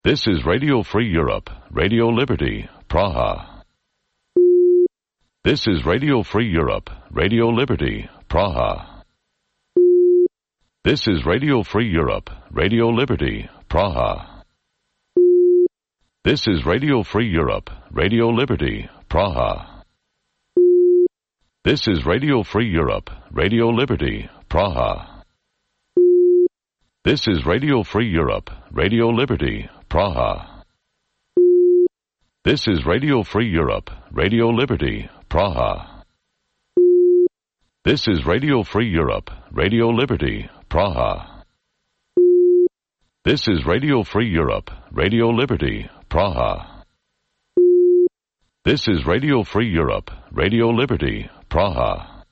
This is Radio Free Europe, Radio Liberty, Praha. This is Radio Free Europe, Radio Liberty, Praha. This is Radio Free Europe, Radio Liberty, Praha. This is Radio Free Europe, Radio Liberty, Praha. This is Radio Free Europe, Radio Liberty, Praha. This is Radio Free Europe, Radio Liberty, Praha. This is Radio Free Europe, Radio Liberty, Praha. This is Radio Free Europe, Radio Liberty, Praha. This is Radio Free Europe, Radio Liberty, Praha. This is Radio Free Europe, Radio Liberty, Praha.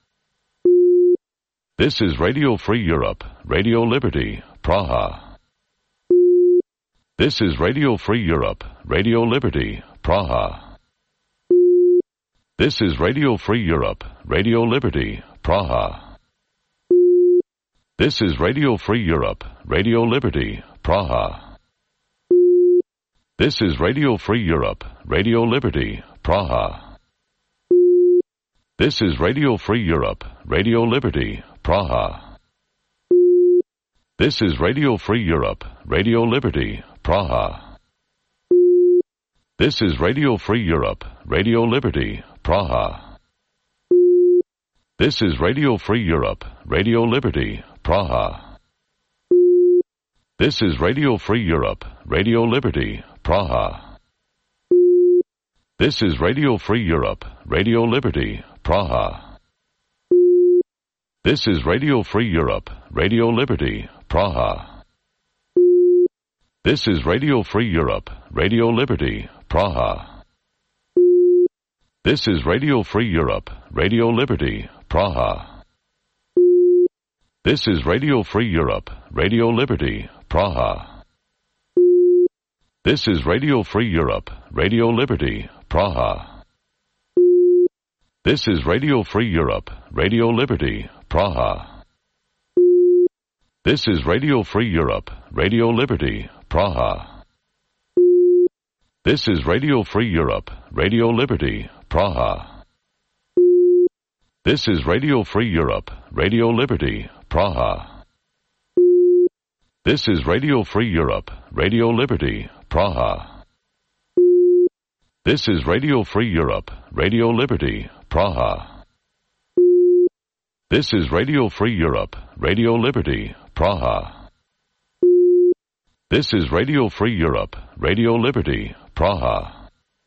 This is Radio Free Europe, Radio Liberty, Praha. This is Radio Free Europe, Radio Liberty, Praha. This is Radio Free Europe, Radio Liberty, Praha. This is Radio Free Europe, Radio Liberty, Praha. This is Radio Free Europe, Radio Liberty, Praha. This is Radio Free Europe, Radio Liberty, Praha. This is Radio Free Europe, Radio Liberty, Praha. This is Radio Free Europe, Radio Liberty, Praha. This is Radio Free Europe, Radio Liberty, Praha. This is Radio Free Europe, Radio Liberty, Praha. This is Radio Free Europe, Radio Liberty, Praha. This is Radio Free Europe, Radio Liberty, Praha. This is Radio Free Europe, Radio Liberty, Praha. This is Radio Free Europe, Radio Liberty, Praha. This is Radio Free Europe, Radio Liberty, Praha. This is Radio Free Europe, Radio Liberty, Praha. This is Radio Free Europe, Radio Liberty, Praha. This is Radio Free Europe, Radio Liberty, Praha. This is Radio Free Europe, Radio Liberty, Praha. This is Radio Free Europe, Radio Liberty, Praha. This is Radio Free Europe, Radio Liberty, Praha. This is Radio Free Europe, Radio Liberty, Praha. This is Radio Free Europe, Radio Liberty, Praha. This is Radio Free Europe, Radio Liberty, Praha.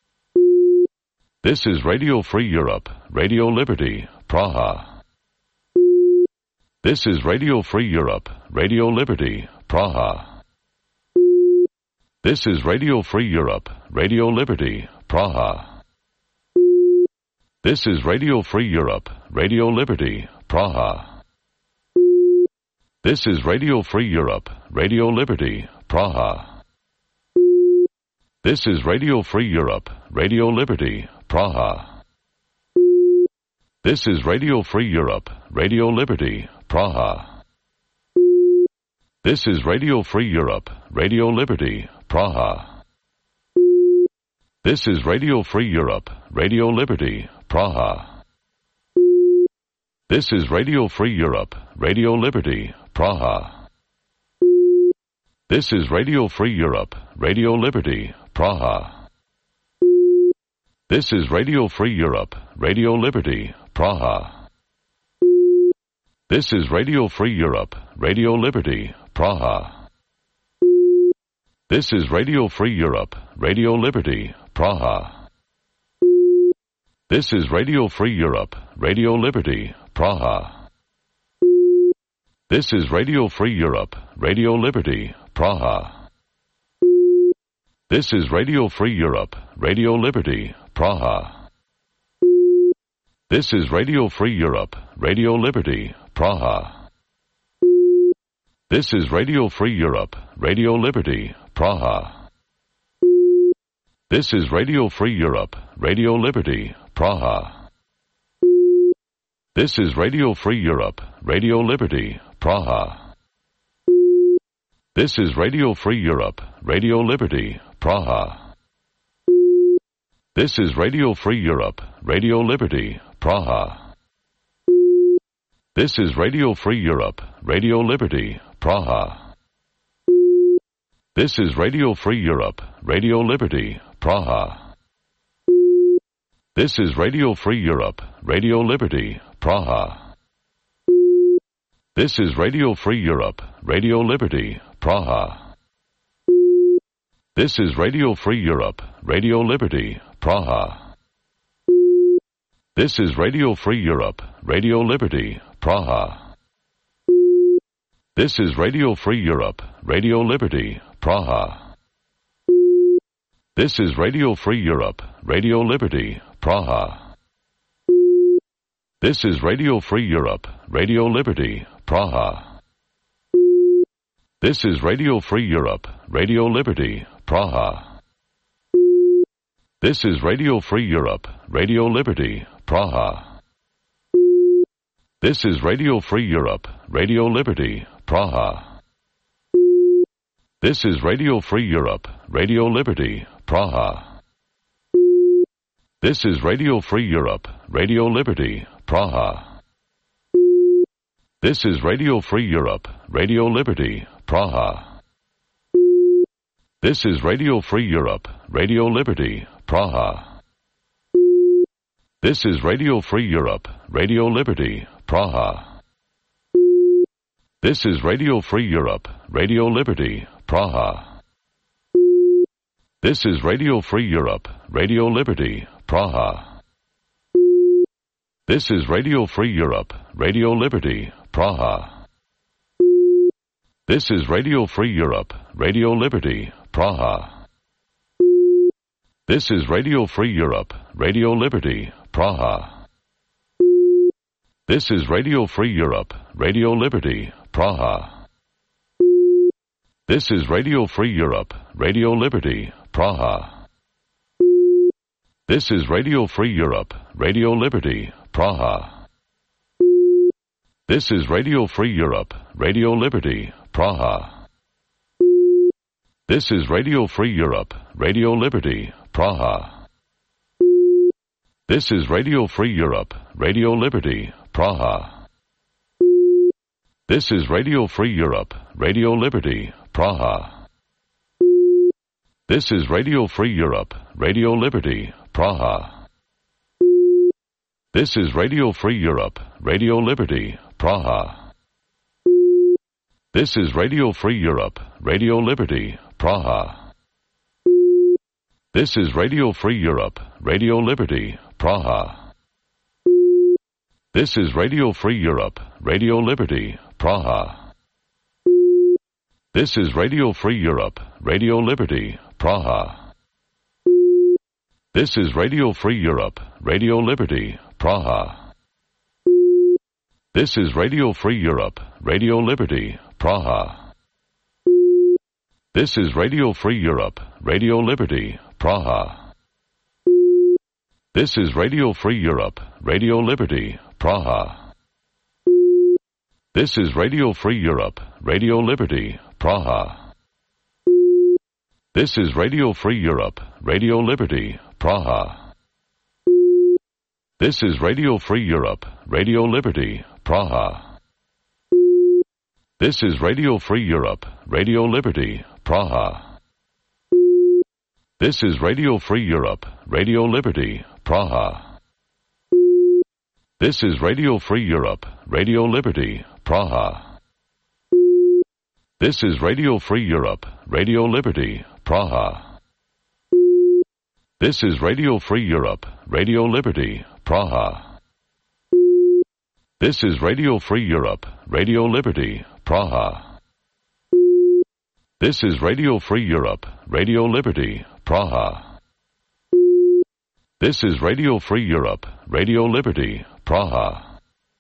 This is Radio Free Europe, Radio Liberty, Praha. This is Radio Free Europe, Radio Liberty, Praha. This is Radio Free Europe, Radio Liberty, Praha. This is Radio Free Europe, Radio Liberty, Praha. This is Radio Free Europe, Radio Liberty, Praha. This is Radio Free Europe, Radio Liberty, Praha. This is Radio Free Europe, Radio Liberty, Praha. This is Radio Free Europe, Radio Liberty, Praha. This is Radio Free Europe, Radio Liberty, Praha. This is Radio Free Europe, Radio Liberty, Praha. This is Radio Free Europe, Radio Liberty, Praha. This is Radio Free Europe, Radio Liberty, Praha. This is Radio Free Europe, Radio Liberty, Praha. This is Radio Free Europe, Radio Liberty, Praha. This is Radio Free Europe, Radio Liberty, Praha. This is Radio Free Europe, Radio Liberty, Praha. This is Radio Free Europe, Radio Liberty, Praha. This is Radio Free Europe, Radio Liberty, Praha. This is Radio Free Europe, Radio Liberty, Praha. This is Radio Free Europe, Radio Liberty, Praha. This is Radio Free Europe, Radio Liberty, Praha. This is Radio Free Europe, Radio Liberty, Praha. This is Radio Free Europe, Radio Liberty, Praha. This is Radio Free Europe, Radio Liberty, Praha. This is Radio Free Europe, Radio Liberty, Praha. This is Radio Free Europe, Radio Liberty, Praha. This is Radio Free Europe, Radio Liberty, Praha. This is Radio Free Europe, Radio Liberty, Praha. This is Radio Free Europe, Radio Liberty, Praha. This is Radio Free Europe, Radio Liberty, Praha. This is Radio Free Europe, Radio Liberty, Praha. This is Radio Free Europe, Radio Liberty, Praha. This is Radio Free Europe, Radio Liberty, Praha. This is Radio Free Europe, Radio Liberty, Praha. This is Radio Free Europe, Radio Liberty, Praha. This is Radio Free Europe, Radio Liberty, Praha. This is Radio Free Europe, Radio Liberty, Praha. This is Radio Free Europe, Radio Liberty, Praha. This is Radio Free Europe, Radio Liberty, Praha. This is Radio Free Europe, Radio Liberty, Praha. This is Radio Free Europe, Radio Liberty, Praha. This is Radio Free Europe, Radio Liberty, Praha. This is Radio Free Europe, Radio Liberty, Praha. This is Radio Free Europe, Radio Liberty, Praha. This is Radio Free Europe, Radio Liberty, Praha. This is Radio Free Europe, Radio Liberty, Praha. This is Radio Free Europe, Radio Liberty, Praha. This is Radio Free Europe, Radio Liberty, Praha. This is Radio Free Europe, Radio Liberty, Praha. This is Radio Free Europe, Radio Liberty, Praha. This is Radio Free Europe, Radio Liberty, Praha. This is Radio Free Europe, Radio Liberty, Praha. This is Radio Free Europe, Radio Liberty, Praha. This is Radio Free Europe, Radio Liberty, Praha. This is Radio Free Europe, Radio Liberty, Praha. This is Radio Free Europe, Radio Liberty, Praha. This is Radio Free Europe, Radio Liberty, Praha. This is Radio Free Europe, Radio Liberty, Praha. This is Radio Free Europe, Radio Liberty, Praha. This is Radio Free Europe, Radio Liberty, Praha. This is Radio Free Europe, Radio Liberty, Praha. This is Radio Free Europe, Radio Liberty, Praha. This is Radio Free Europe, Radio Liberty, Praha. This is Radio Free Europe, Radio Liberty, Praha. This is Radio Free Europe, Radio Liberty, Praha. This is Radio Free Europe, Radio Liberty, Praha. This is Radio Free Europe, Radio Liberty, Praha. This is Radio Free Europe, Radio Liberty, Praha. This is Radio Free Europe, Radio Liberty, Praha. This is Radio Free Europe, Radio Liberty, Praha. This is Radio Free Europe, Radio Liberty, Praha. This is Radio Free Europe, Radio Liberty, Praha. This is Radio Free Europe, Radio Liberty, Praha.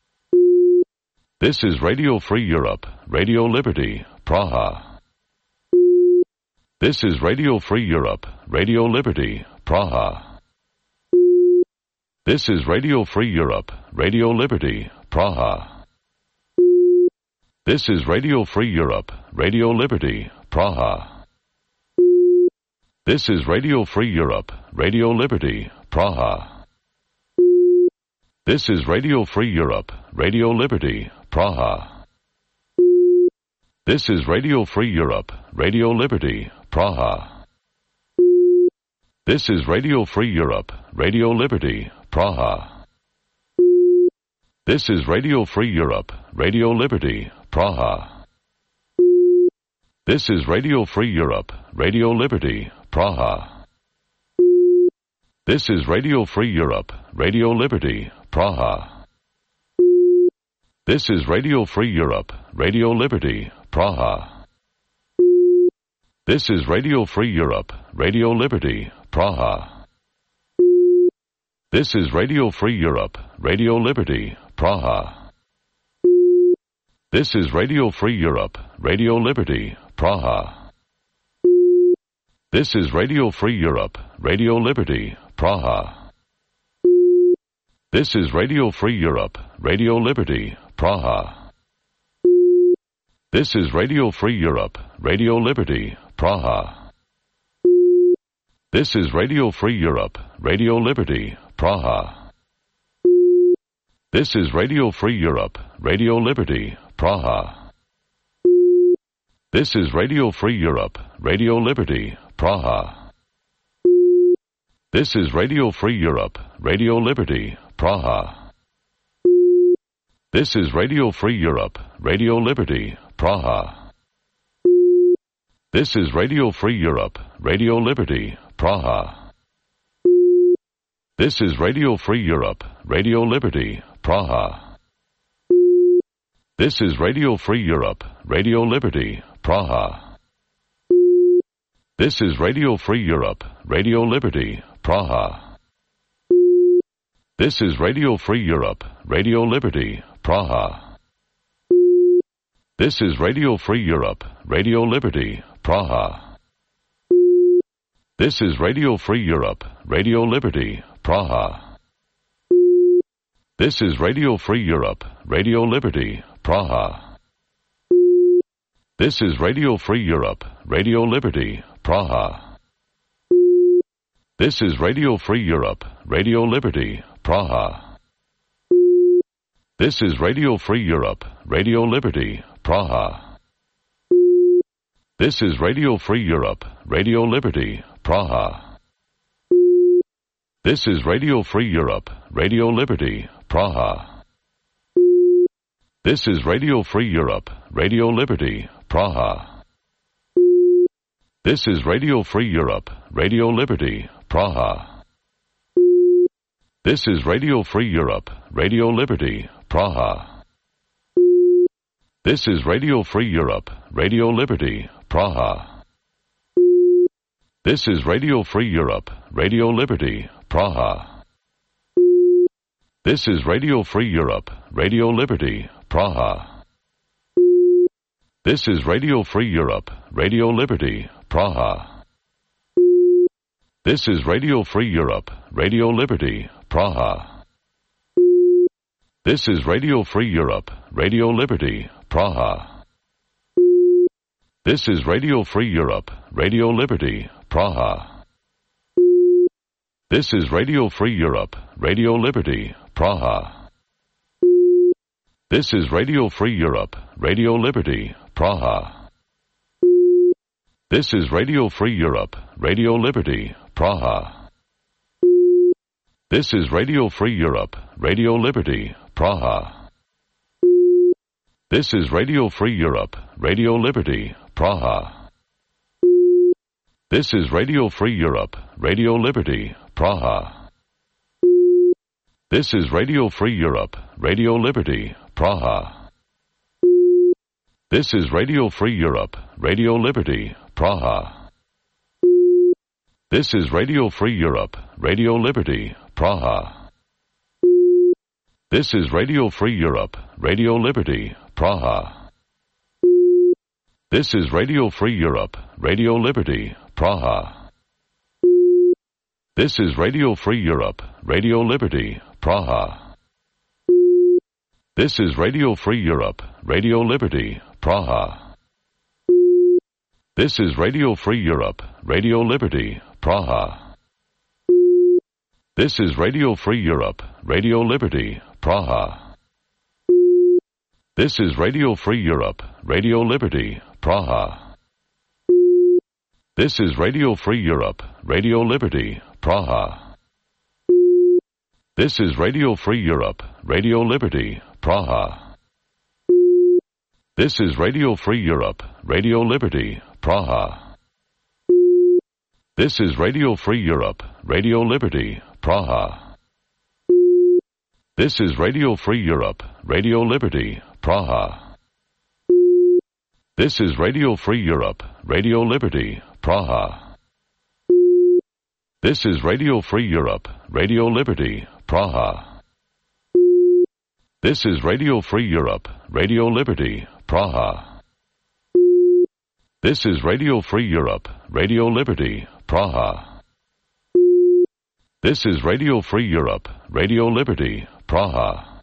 This is Radio Free Europe, Radio Liberty, Praha. This is Radio Free Europe, Radio Liberty, Praha. This is Radio Free Europe, Radio Liberty, Praha. This is Radio Free Europe, Radio Liberty, Praha. This is Radio Free Europe, Radio Liberty, Praha. This is Radio Free Europe, Radio Liberty, Praha. This is Radio Free Europe, Radio Liberty, Praha. This is Radio Free Europe, Radio Liberty, Praha. This is Radio Free Europe, Radio Liberty, Praha. This is Radio Free Europe, Radio Liberty, Praha. This is Radio Free Europe, Radio Liberty, Praha. This is Radio Free Europe, Radio Liberty, Praha. This is Radio Free Europe, Radio Liberty, Praha. This is Radio Free Europe, Radio Liberty, Praha. This is Radio Free Europe, Radio Liberty, Praha. This is Radio Free Europe, Radio Liberty, Praha. This is Radio Free Europe, Radio Liberty, Praha. This is Radio Free Europe, Radio Liberty, Praha. This is Radio Free Europe, Radio Liberty, Praha. This is Radio Free Europe, Radio Liberty, Praha. This is Radio Free Europe, Radio Liberty, Praha. This is Radio Free Europe, Radio Liberty, Praha. This is Radio Free Europe, Radio Liberty, Praha. This is Radio Free Europe, Radio Liberty, Praha. This is Radio Free Europe, Radio Liberty, Praha. This is Radio Free Europe, Radio Liberty, Praha. This is Radio Free Europe, Radio Liberty, Praha. This is Radio Free Europe, Radio Liberty, Praha. This is Radio Free Europe, Radio Liberty, Praha. This is Radio Free Europe, Radio Liberty, Praha. This is Radio Free Europe, Radio Liberty, Praha. This is Radio Free Europe, Radio Liberty, Praha. This is Radio Free Europe, Radio Liberty, Praha. This is Radio Free Europe, Radio Liberty, Praha. This is Radio Free Europe, Radio Liberty, Praha. This is Radio Free Europe, Radio Liberty, Praha. This is Radio Free Europe, Radio Liberty, Praha. This is Radio Free Europe, Radio Liberty, Praha. This is Radio Free Europe, Radio Liberty, Praha. This is Radio Free Europe, Radio Liberty, Praha. This is Radio Free Europe, Radio Liberty, Praha. This is Radio Free Europe, Radio Liberty, Praha. This is Radio Free Europe, Radio Liberty, Praha. This is Radio Free Europe, Radio Liberty, Praha. This is Radio Free Europe, Radio Liberty, Praha. This is Radio Free Europe, Radio Liberty, Praha. This is Radio Free Europe, Radio Liberty, Praha. This is Radio Free Europe, Radio Liberty, Praha. This is Radio Free Europe, Radio Liberty, Praha. This is Radio Free Europe, Radio Liberty, Praha. This is Radio Free Europe, Radio Liberty, Praha. This is Radio Free Europe, Radio Liberty, Praha. This is Radio Free Europe, Radio Liberty, Praha. This is Radio Free Europe, Radio Liberty, Praha. This is Radio Free Europe, Radio Liberty, Praha. This is Radio Free Europe, Radio Liberty, Praha. This is Radio Free Europe, Radio Liberty, Praha. This is Radio Free Europe, Radio Liberty, Praha. This is Radio Free Europe, Radio Liberty, Praha. This is Radio Free Europe, Radio Liberty, Praha. This is Radio Free Europe, Radio Liberty, Praha. This is Radio Free Europe, Radio Liberty, Praha. This is Radio Free Europe, Radio Liberty, Praha. This is Radio Free Europe, Radio Liberty, Praha. This is Radio Free Europe, Radio Liberty, Praha. This is Radio Free Europe, Radio Liberty, Praha. This is Radio Free Europe, Radio Liberty, Praha. This is Radio Free Europe, Radio Liberty, Praha. This is Radio Free Europe, Radio Liberty, Praha. This is Radio Free Europe, Radio Liberty, Praha. This is Radio Free Europe, Radio Liberty, Praha. This is Radio Free Europe, Radio Liberty, Praha.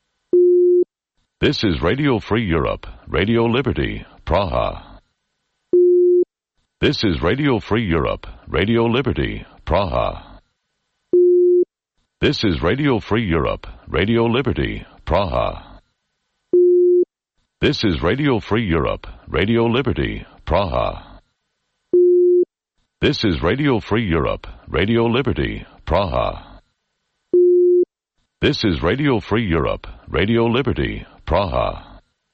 This is Radio Free Europe, Radio Liberty, Praha. This is Radio Free Europe, Radio Liberty, Praha. This is Radio Free Europe, Radio Liberty, Praha. This is Radio Free Europe, Radio Liberty, Praha. This is Radio Free Europe, Radio Liberty, Praha. This is Radio Free Europe, Radio Liberty, Praha.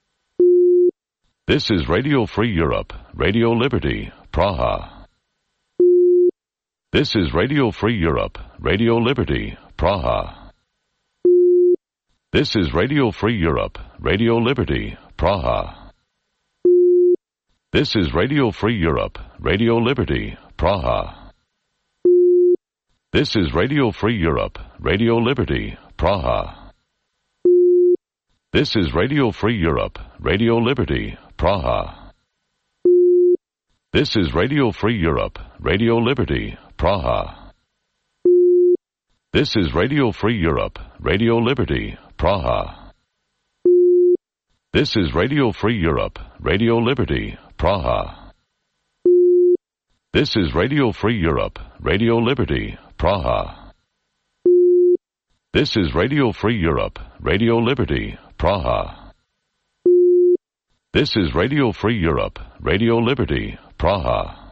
This is Radio Free Europe, Radio Liberty, Praha. This is Radio Free Europe, Radio Liberty, Praha. This is Radio Free Europe, Radio Liberty, Praha. This is Radio Free Europe, Radio Liberty, Praha. This is Radio Free Europe, Radio Liberty, Praha. This is Radio Free Europe, Radio Liberty, Praha. This is Radio Free Europe, Radio Liberty, Praha. This is Radio Free Europe, Radio Liberty, Praha. This is Radio Free Europe, Radio Liberty, Praha. This is Radio Free Europe, Radio Liberty, Praha. This is Radio Free Europe, Radio Liberty, Praha. This is Radio Free Europe, Radio Liberty, Praha.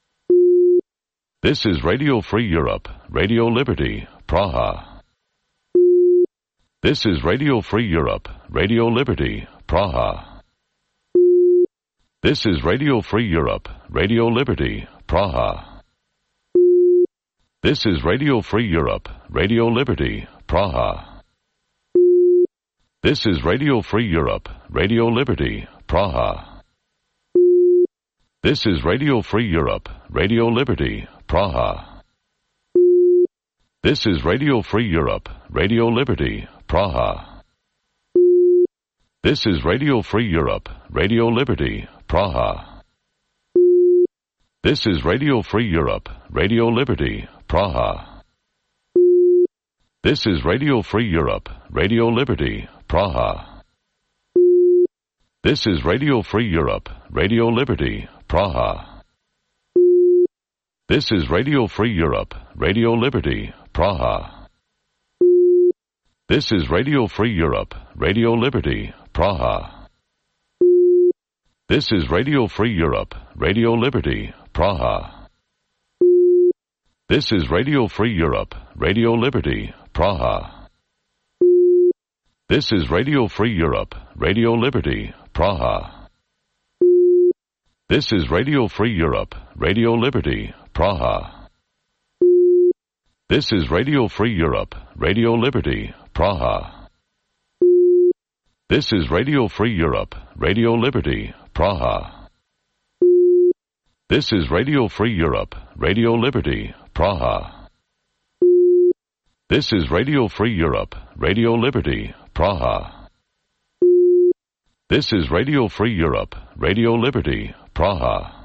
This is Radio Free Europe, Radio Liberty, Praha. This is Radio Free Europe, Radio Liberty, Praha. This is Radio Free Europe, Radio Liberty, Praha. This is Radio Free Europe, Radio Liberty, Praha. This is Radio Free Europe, Radio Liberty, Praha. This is Radio Free Europe, Radio Liberty, Praha. This is Radio Free Europe, Radio Liberty, Praha. This is Radio Free Europe, Radio Liberty, Praha. This is Radio Free Europe, Radio Liberty, Praha. This is Radio Free Europe, Radio Liberty, Praha. This is Radio Free Europe, Radio Liberty, Praha. This is Radio Free Europe, Radio Liberty, Praha. This is Radio Free Europe, Radio Liberty, Praha. This is Radio Free Europe, Radio Liberty, Praha. This is Radio Free Europe, Radio Liberty, Praha. This is Radio Free Europe, Radio Liberty, Praha. This is Radio Free Europe, Radio Liberty, Praha. This is Radio Free Europe, Radio Liberty, Praha. This is Radio Free Europe, Radio Liberty, Praha. This is Radio Free Europe, Radio Liberty, Praha. This is Radio Free Europe, Radio Liberty, Praha. This is Radio Free Europe, Radio Liberty, Praha.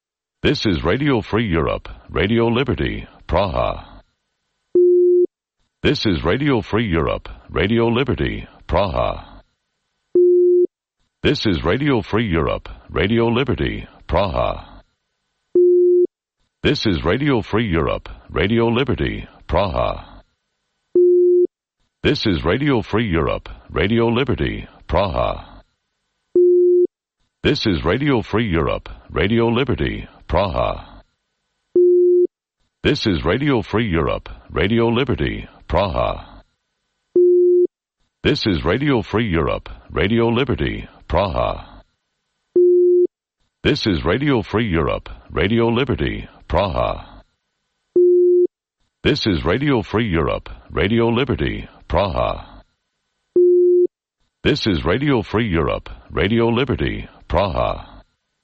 This is Radio Free Europe, Radio Liberty, Praha. This is Radio Free Europe, Radio Liberty, Praha. This is Radio Free Europe, Radio Liberty, Praha. This is Radio Free Europe, Radio Liberty, Praha. This is Radio Free Europe, Radio Liberty, Praha. This is Radio Free Europe, Radio Liberty, Praha. This is Radio Free Europe, Radio Liberty, Praha. This is Radio Free Europe, Radio Liberty, Praha. This is Radio Free Europe, Radio Liberty, Praha. This is Radio Free Europe, Radio Liberty, Praha. This is Radio Free Europe, Radio Liberty, Praha.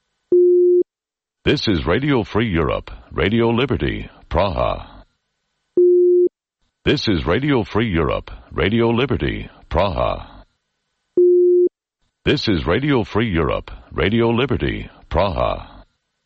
This is Radio Free Europe, Radio Liberty, Praha. This is Radio Free Europe, Radio Liberty, Praha. This is Radio Free Europe, Radio Liberty, Praha.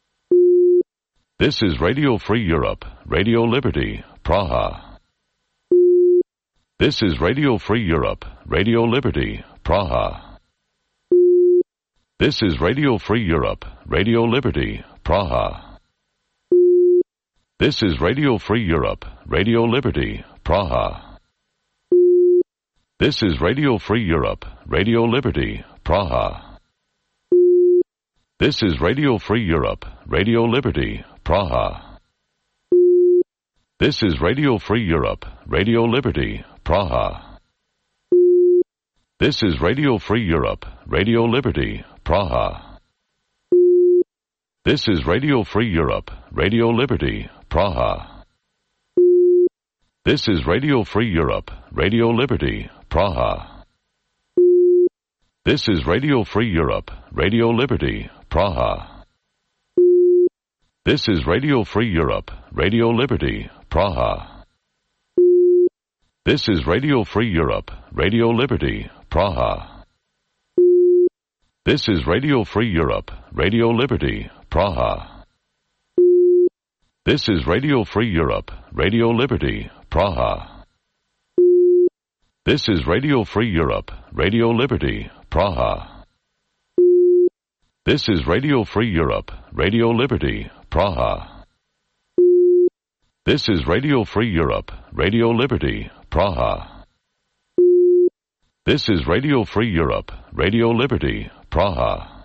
This is Radio Free Europe, Radio Liberty, Praha. This is Radio Free Europe, Radio Liberty, Praha. This is Radio Free Europe, Radio Liberty, Praha. This is Radio Free Europe, Radio Liberty, Praha. This is Radio Free Europe, Radio Liberty, Praha. This is Radio Free Europe, Radio Liberty, Praha. This is Radio Free Europe, Radio Liberty, Praha. This is Radio Free Europe, Radio Liberty, Praha. This is Radio Free Europe, Radio Liberty, Praha. This is Radio Free Europe, Radio Liberty, Praha. This is Radio Free Europe, Radio Liberty, Praha. This is Radio Free Europe, Radio Liberty, Praha. This is Radio Free Europe, Radio Liberty, Praha. This is Radio Free Europe, Radio Liberty, Praha. This is Radio Free Europe, Radio Liberty, Praha. This is Radio Free Europe, Radio Liberty, Praha. This is Radio Free Europe, Radio Liberty, Praha. This is Radio Free Europe, Radio Liberty, Praha. This is Radio Free Europe, Radio Liberty, Praha.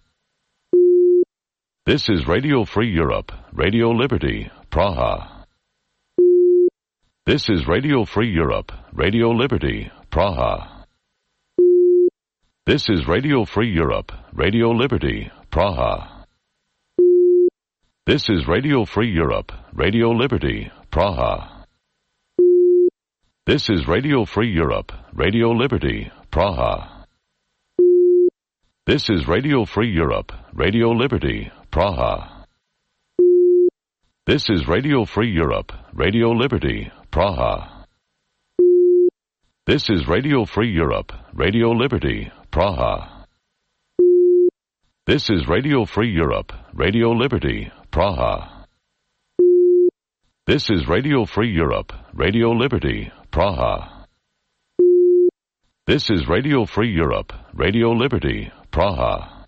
This is Radio Free Europe, Radio Liberty, Praha. This is Radio Free Europe, Radio Liberty, Praha. This is Radio Free Europe, Radio Liberty, Praha. This is Radio Free Europe, Radio Liberty, Praha. This is Radio Free Europe, Radio Liberty, Praha. This is Radio Free Europe, Radio Liberty, Praha. This is Radio Free Europe, Radio Liberty, Praha. This is Radio Free Europe, Radio Liberty, Praha. This is Radio Free Europe, Radio Liberty, Praha. This is Radio Free Europe, Radio Liberty, Praha. This is Radio Free Europe, Radio Liberty, Praha.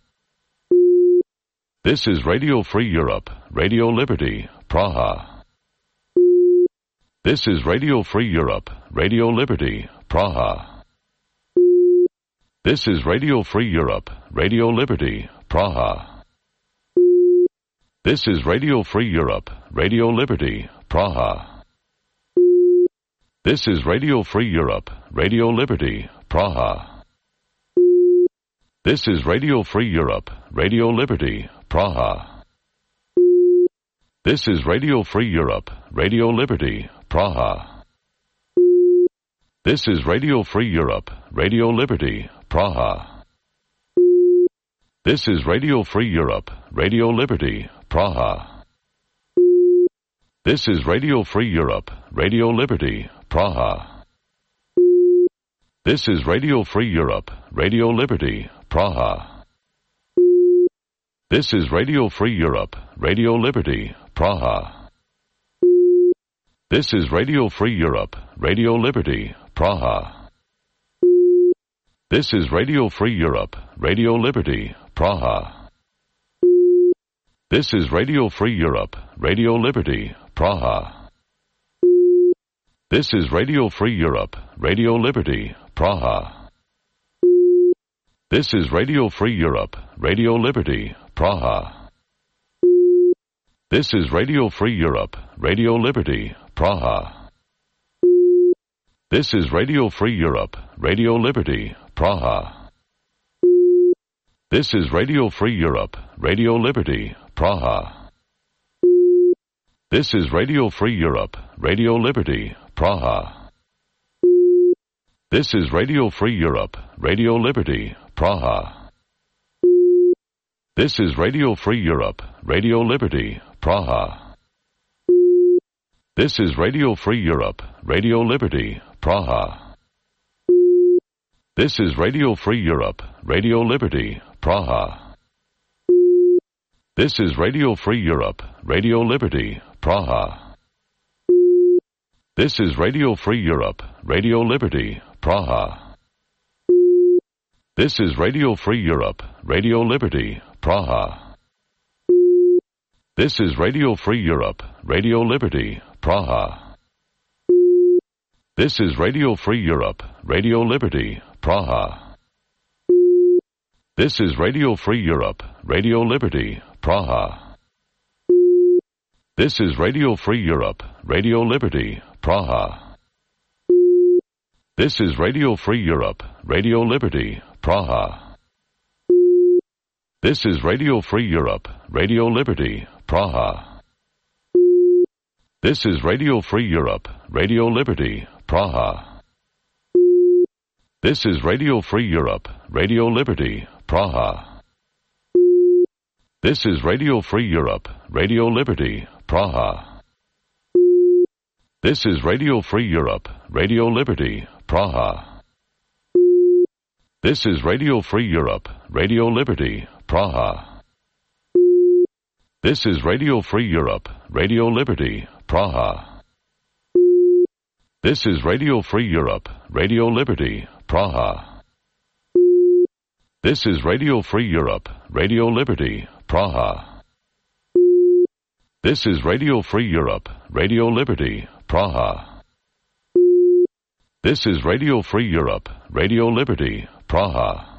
This is Radio Free Europe, Radio Liberty, Praha. This is Radio Free Europe, Radio Liberty, Praha. This is Radio Free Europe, Radio Liberty, Praha. This is Radio Free Europe, Radio Liberty, Praha. This is Radio Free Europe, Radio Liberty, Praha. This is Radio Free Europe, Radio Liberty, Praha. This is Radio Free Europe, Radio Liberty, Praha. This is Radio Free Europe, Radio Liberty, Praha. This is Radio Free Europe, Radio Liberty, Praha. This is Radio Free Europe, Radio Liberty, Praha. This is Radio Free Europe, Radio Liberty, Praha. This is Radio Free Europe, Radio Liberty, Praha. This is Radio Free Europe, Radio Liberty, Praha. This is Radio Free Europe, Radio Liberty, Praha. This is Radio Free Europe, Radio Liberty, Praha. This is Radio Free Europe, Radio Liberty, Praha. This is Radio Free Europe, Radio Liberty, Praha. This is Radio Free Europe, Radio Liberty, Praha. This is Radio Free Europe, Radio Liberty, Praha. This is Radio Free Europe, Radio Liberty, Praha. This is Radio Free Europe, Radio Liberty, Praha. This is Radio Free Europe, Radio Liberty, Praha. This is Radio Free Europe, Radio Liberty, Praha. This is Radio Free Europe, Radio Liberty, Praha. This is Radio Free Europe, Radio Liberty, Praha. This is Radio Free Europe, Radio Liberty, Praha. This is Radio Free Europe, Radio Liberty, Praha. This is Radio Free Europe, Radio Liberty, Praha. This is Radio Free Europe, Radio Liberty, Praha. This is Radio Free Europe, Radio Liberty, Praha. This is Radio Free Europe, Radio Liberty, Praha. This is Radio Free Europe, Radio Liberty, Praha. This is Radio Free Europe, Radio Liberty, Praha. This is Radio Free Europe, Radio Liberty, Praha. This is Radio Free Europe, Radio Liberty, Praha. This is Radio Free Europe, Radio Liberty, Praha. This is Radio Free Europe, Radio Liberty, Praha. This is Radio Free Europe, Radio Liberty, Praha. This is Radio Free Europe, Radio Liberty, Praha. This is Radio Free Europe, Radio Liberty, Praha. This is Radio Free Europe, Radio Liberty, Praha. This is Radio Free Europe, Radio Liberty, Praha. This is Radio Free Europe, Radio Liberty, Praha. This is Radio Free Europe, Radio Liberty, Praha.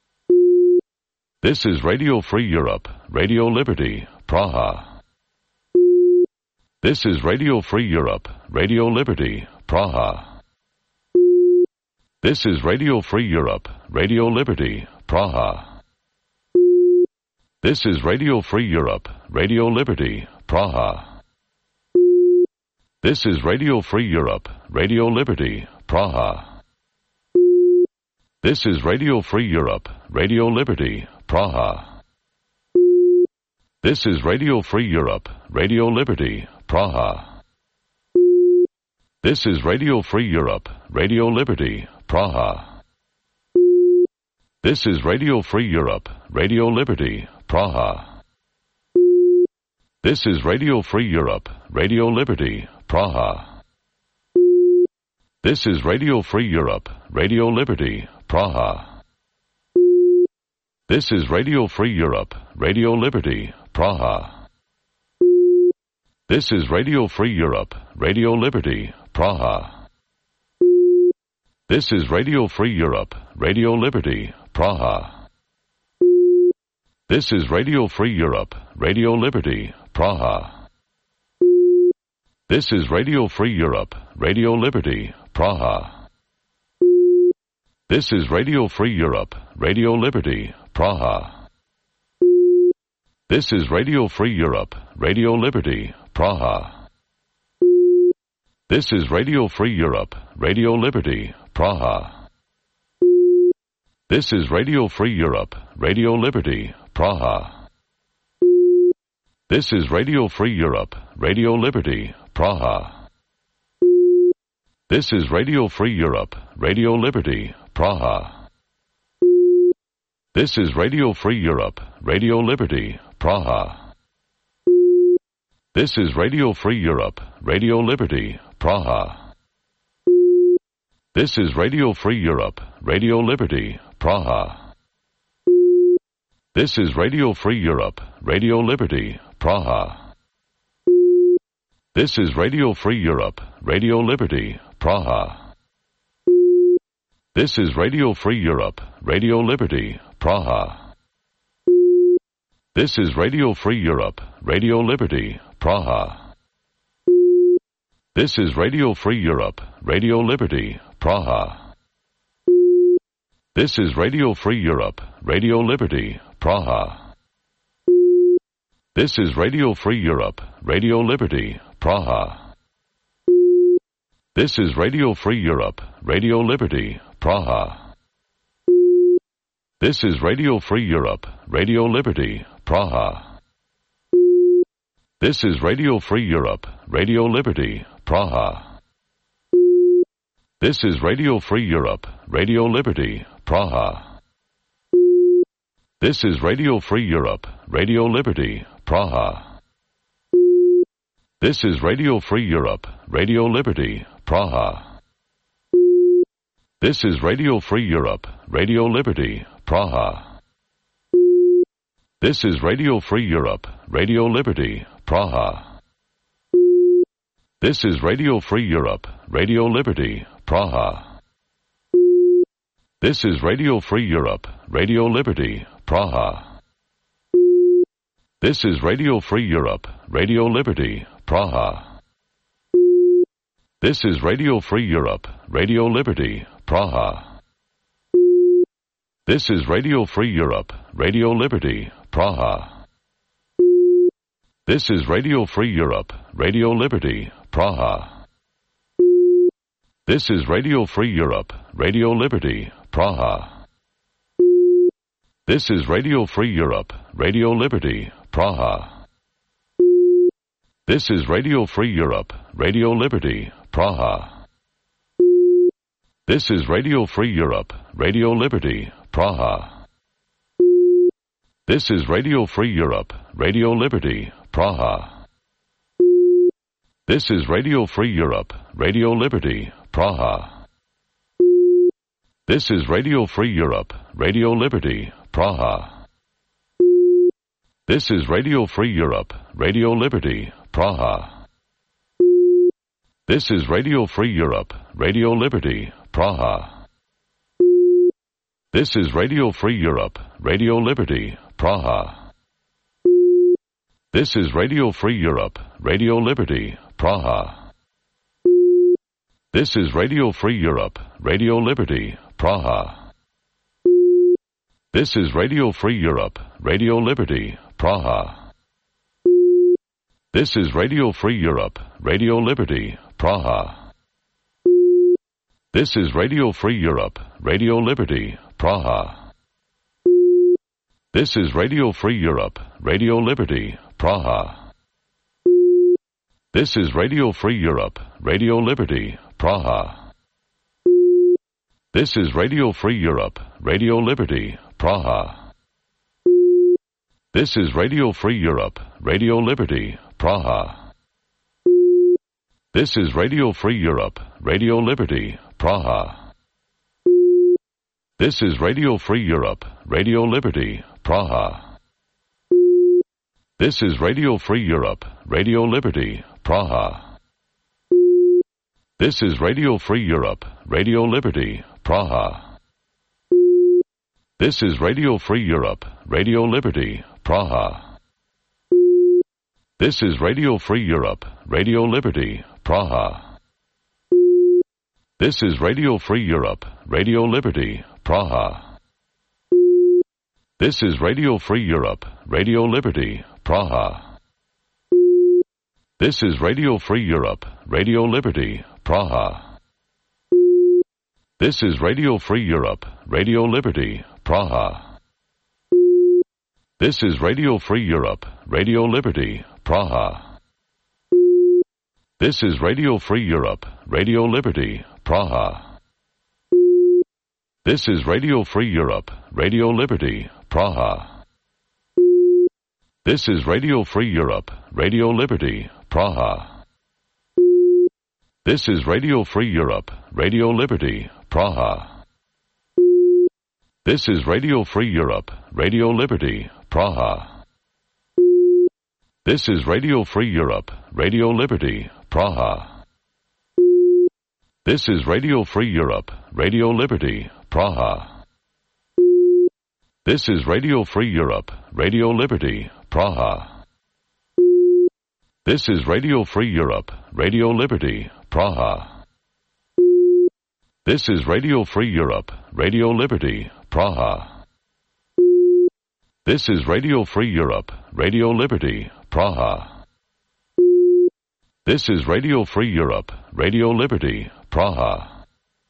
This is Radio Free Europe, Radio Liberty, Praha. This is Radio Free Europe, Radio Liberty, Praha. This is Radio Free Europe, Radio Liberty, Praha. This is Radio Free Europe, Radio Liberty, Praha. This is Radio Free Europe, Radio Liberty, Praha. This is Radio Free Europe, Radio Liberty, Praha. This is Radio Free Europe, Radio Liberty, Praha. This is Radio Free Europe, Radio Liberty, Praha. This is Radio Free Europe, Radio Liberty, Praha. This is Radio Free Europe, Radio Liberty, Praha. This is Radio Free Europe, Radio Liberty, Praha. This is Radio Free Europe, Radio Liberty, Praha. This is Radio Free Europe, Radio Liberty, Praha. This is Radio Free Europe, Radio Liberty, Praha. This is Radio Free Europe, Radio Liberty, Praha. This is Radio Free Europe, Radio Liberty, Praha. This is Radio Free Europe, Radio Liberty, Praha. This is Radio Free Europe, Radio Liberty, Praha. This is Radio Free Europe, Radio Liberty, Praha. This is Radio Free Europe, Radio Liberty, Praha. This is Radio Free Europe, Radio Liberty, Praha. This is Radio Free Europe, Radio Liberty, Praha. This is Radio Free Europe, Radio Liberty, Praha. This is Radio Free Europe, Radio Liberty, Praha. This is Radio Free Europe, Radio Liberty, Praha. This is Radio Free Europe, Radio Liberty, Praha. This is Radio Free Europe, Radio Liberty, Praha. This is Radio Free Europe, Radio Liberty, Praha. This is Radio Free Europe, Radio Liberty, Praha. This is Radio Free Europe, Radio Liberty, Praha. This is Radio Free Europe, Radio Liberty, Praha. This is Radio Free Europe, Radio Liberty, Praha. This is Radio Free Europe, Radio Liberty, Praha. This is Radio Free Europe, Radio Liberty, Praha. This is Radio Free Europe, Radio Liberty, Praha. This is Radio Free Europe, Radio Liberty, Praha. This is Radio Free Europe, Radio Liberty, Praha. This is Radio Free Europe, Radio Liberty, Praha. This is Radio Free Europe, Radio Liberty, Praha. This is Radio Free Europe, Radio Liberty, Praha. This is Radio Free Europe, Radio Liberty, Praha. This is Radio Free Europe, Radio Liberty, Praha. This is Radio Free Europe, Radio Liberty, Praha. This is Radio Free Europe, Radio Liberty, Praha. This is Radio Free Europe, Radio Liberty, Praha. This is Radio Free Europe, Radio Liberty, Praha. This is Radio Free Europe, Radio Liberty, Praha. This is Radio Free Europe, Radio Liberty, Praha. This is Radio Free Europe, Radio Liberty, Praha. This is Radio Free Europe, Radio Liberty, Praha. This is Radio Free Europe, Radio Liberty, Praha. This is Radio Free Europe, Radio Liberty, Praha. This is Radio Free Europe, Radio Liberty, Praha. This is Radio Free Europe, Radio Liberty, Praha. This is Radio Free Europe, Radio Liberty, Praha. This is Radio Free Europe, Radio Liberty, Praha. This is Radio Free Europe, Radio Liberty, Praha. This is Radio Free Europe, Radio Liberty, Praha. This is Radio Free Europe, Radio Liberty, Praha. This is Radio Free Europe, Radio Liberty, Praha. This is Radio Free Europe, Radio Liberty, Praha. This is Radio Free Europe, Radio Liberty, Praha. This is Radio Free Europe, Radio Liberty, Praha. This is Radio Free Europe, Radio Liberty, Praha. This is Radio Free Europe, Radio Liberty, Praha. This is Radio Free Europe, Radio Liberty, Praha. This is Radio Free Europe, Radio Liberty, Praha. This is Radio Free Europe, Radio Liberty, Praha. This is Radio Free Europe, Radio Liberty, Praha. This is Radio Free Europe, Radio Liberty, Praha. This is Radio Free Europe, Radio Liberty, Praha. This is Radio Free Europe, Radio Liberty, Praha. This is Radio Free Europe, Radio Liberty, Praha. This is Radio Free Europe, Radio Liberty, Praha. This is Radio Free Europe, Radio Liberty, Praha. This is Radio Free Europe, Radio Liberty, Praha. This is Radio Free Europe, Radio Liberty, Praha. This is Radio Free Europe, Radio Liberty, Praha. This is Radio Free Europe, Radio Liberty, Praha. This is Radio Free Europe, Radio Liberty, Praha. This is Radio Free Europe, Radio Liberty, Praha. This is Radio Free Europe, Radio Liberty, Praha. This is Radio Free Europe, Radio Liberty, Praha. This is Radio Free Europe, Radio Liberty, Praha. This is Radio Free Europe, Radio Liberty, Praha. This is Radio Free Europe, Radio Liberty, Praha. This is Radio Free Europe, Radio Liberty, Praha. This is Radio Free Europe, Radio Liberty, Praha.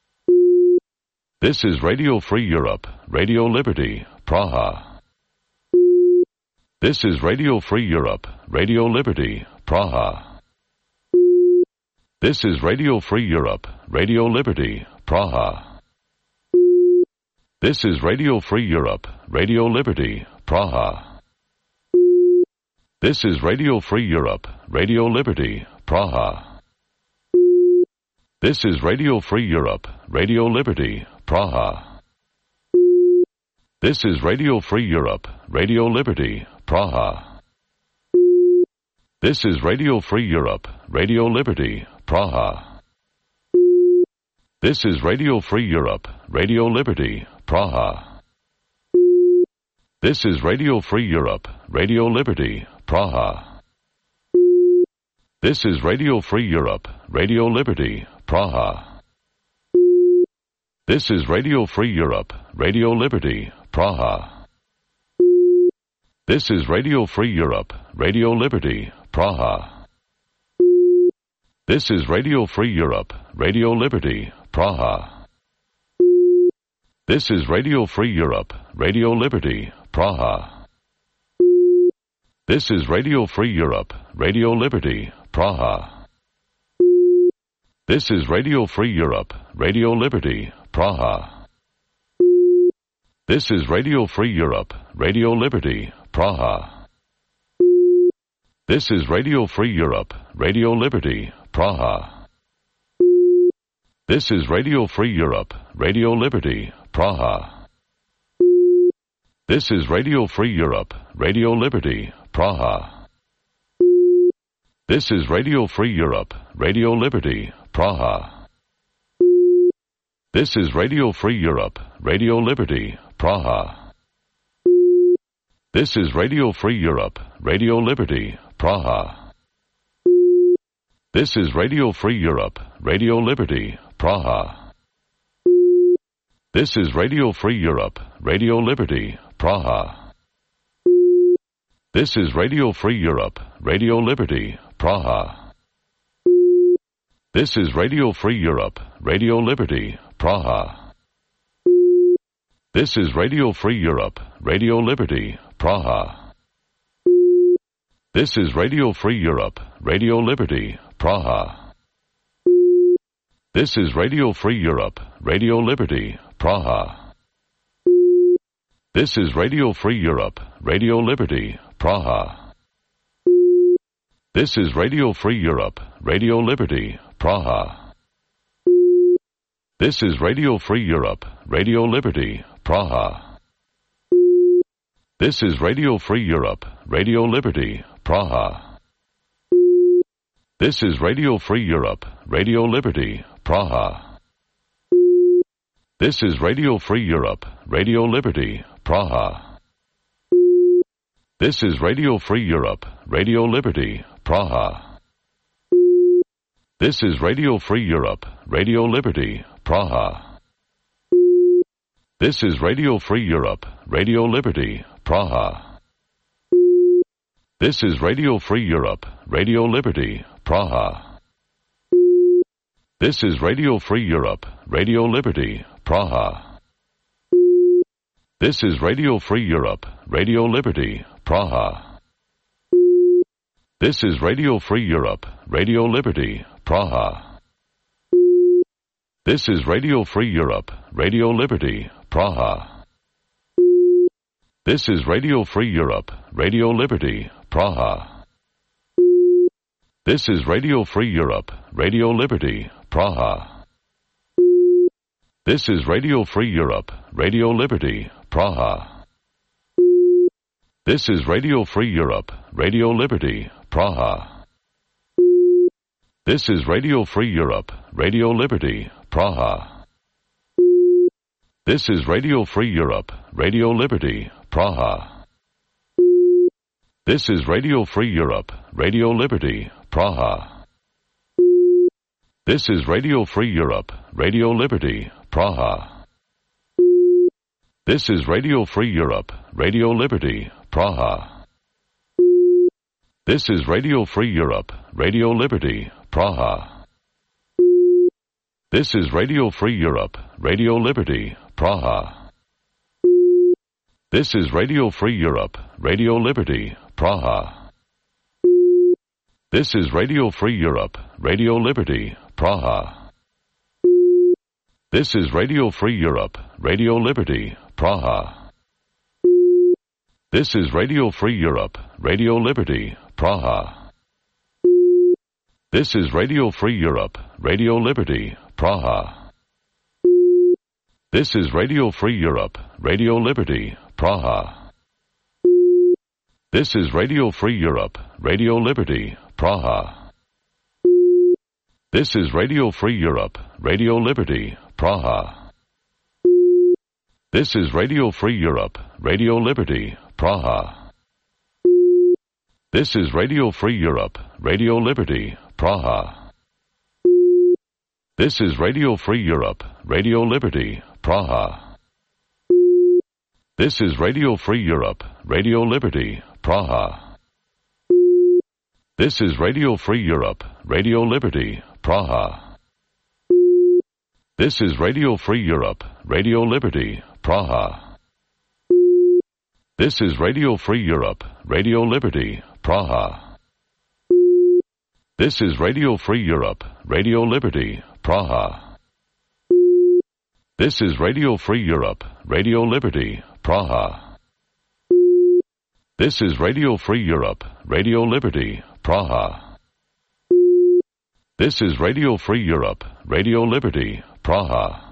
This is Radio Free Europe, Radio Liberty, Praha. This is Radio Free Europe, Radio Liberty, Praha. This is Radio Free Europe, Radio Liberty, Praha. This is Radio Free Europe, Radio Liberty, Praha. This is Radio Free Europe, Radio Liberty, Praha. This is Radio Free Europe, Radio Liberty, Praha. This is Radio Free Europe, Radio Liberty, Praha. This is Radio Free Europe, Radio Liberty, Praha. This is Radio Free Europe, Radio Liberty, Praha. This is Radio Free Europe, Radio Liberty, Praha. This is Radio Free Europe, Radio Liberty, Praha. This is Radio Free Europe, Radio Liberty, Praha. This is Radio Free Europe, Radio Liberty, Praha. This is Radio Free Europe, Radio Liberty, Praha. This is Radio Free Europe, Radio Liberty, Praha. This is Radio Free Europe, Radio Liberty, Praha. This is Radio Free Europe, Radio Liberty, Praha. This is Radio Free Europe, Radio Liberty, Praha. This is Radio Free Europe, Radio Liberty, Praha. This is Radio Free Europe, Radio Liberty, Praha. This is Radio Free Europe, Radio Liberty, Praha. This is Radio Free Europe, Radio Liberty, Praha. This is Radio Free Europe, Radio Liberty, Praha. This is Radio Free Europe, Radio Liberty, Praha. This is Radio Free Europe, Radio Liberty, Praha. This is Radio Free Europe, Radio Liberty, Praha. This is Radio Free Europe, Radio Liberty, Praha. This is Radio Free Europe, Radio Liberty, Praha. This is Radio Free Europe, Radio Liberty, Praha. This is Radio Free Europe, Radio Liberty, Praha. This is Radio Free Europe, Radio Liberty, Praha. This is Radio Free Europe, Radio Liberty, Praha. This is Radio Free Europe, Radio Liberty, Praha. This is Radio Free Europe, Radio Liberty, Praha. This is Radio Free Europe, Radio Liberty, Praha. This is Radio Free Europe, Radio Liberty, Praha. This is Radio Free Europe, Radio Liberty, Praha. This is Radio Free Europe, Radio Liberty, Praha. This is Radio Free Europe, Radio Liberty, Praha. This is Radio Free Europe, Radio Liberty, Praha. This is Radio Free Europe, Radio Liberty, Praha. This is Radio Free Europe, Radio Liberty, Praha. This is Radio Free Europe, Radio Liberty, Praha. This is Radio Free Europe, Radio Liberty, Praha. This is Radio Free Europe, Radio Liberty, Praha. This is Radio Free Europe, Radio Liberty, Praha. This is Radio Free Europe, Radio Liberty, Praha. This is Radio Free Europe, Radio Liberty, Praha. This is Radio Free Europe, Radio Liberty, Praha. This is Radio Free Europe, Radio Liberty, Praha. This is Radio Free Europe, Radio Liberty, Praha. This is Radio Free Europe, Radio Liberty, Praha. This is Radio Free Europe, Radio Liberty, Praha. This is Radio Free Europe, Radio Liberty, Praha. This is Radio Free Europe, Radio Liberty, Praha. This is Radio Free Europe, Radio Liberty, Praha. This is Radio Free Europe, Radio Liberty, Praha. This is Radio Free Europe, Radio Liberty, Praha. This is Radio Free Europe, Radio Liberty, Praha. This is Radio Free Europe, Radio Liberty, Praha. This is Radio Free Europe, Radio Liberty, Praha. This is Radio Free Europe, Radio Liberty, Praha. This is Radio Free Europe, Radio Liberty, Praha. This is Radio Free Europe, Radio Liberty, Praha. This is Radio Free Europe, Radio Liberty, Praha. This is Radio Free Europe, Radio Liberty, Praha. This is Radio Free Europe, Radio Liberty, Praha. This is Radio Free Europe, Radio Liberty, Praha. This is Radio Free Europe, Radio Liberty, Praha. This is Radio Free Europe, Radio Liberty, Praha. This is Radio Free Europe, Radio Liberty, Praha. This is Radio Free Europe, Radio Liberty, Praha. This is Radio Free Europe, Radio Liberty, Praha. This is Radio Free Europe, Radio Liberty, Praha. This is Radio Free Europe, Radio Liberty, Praha.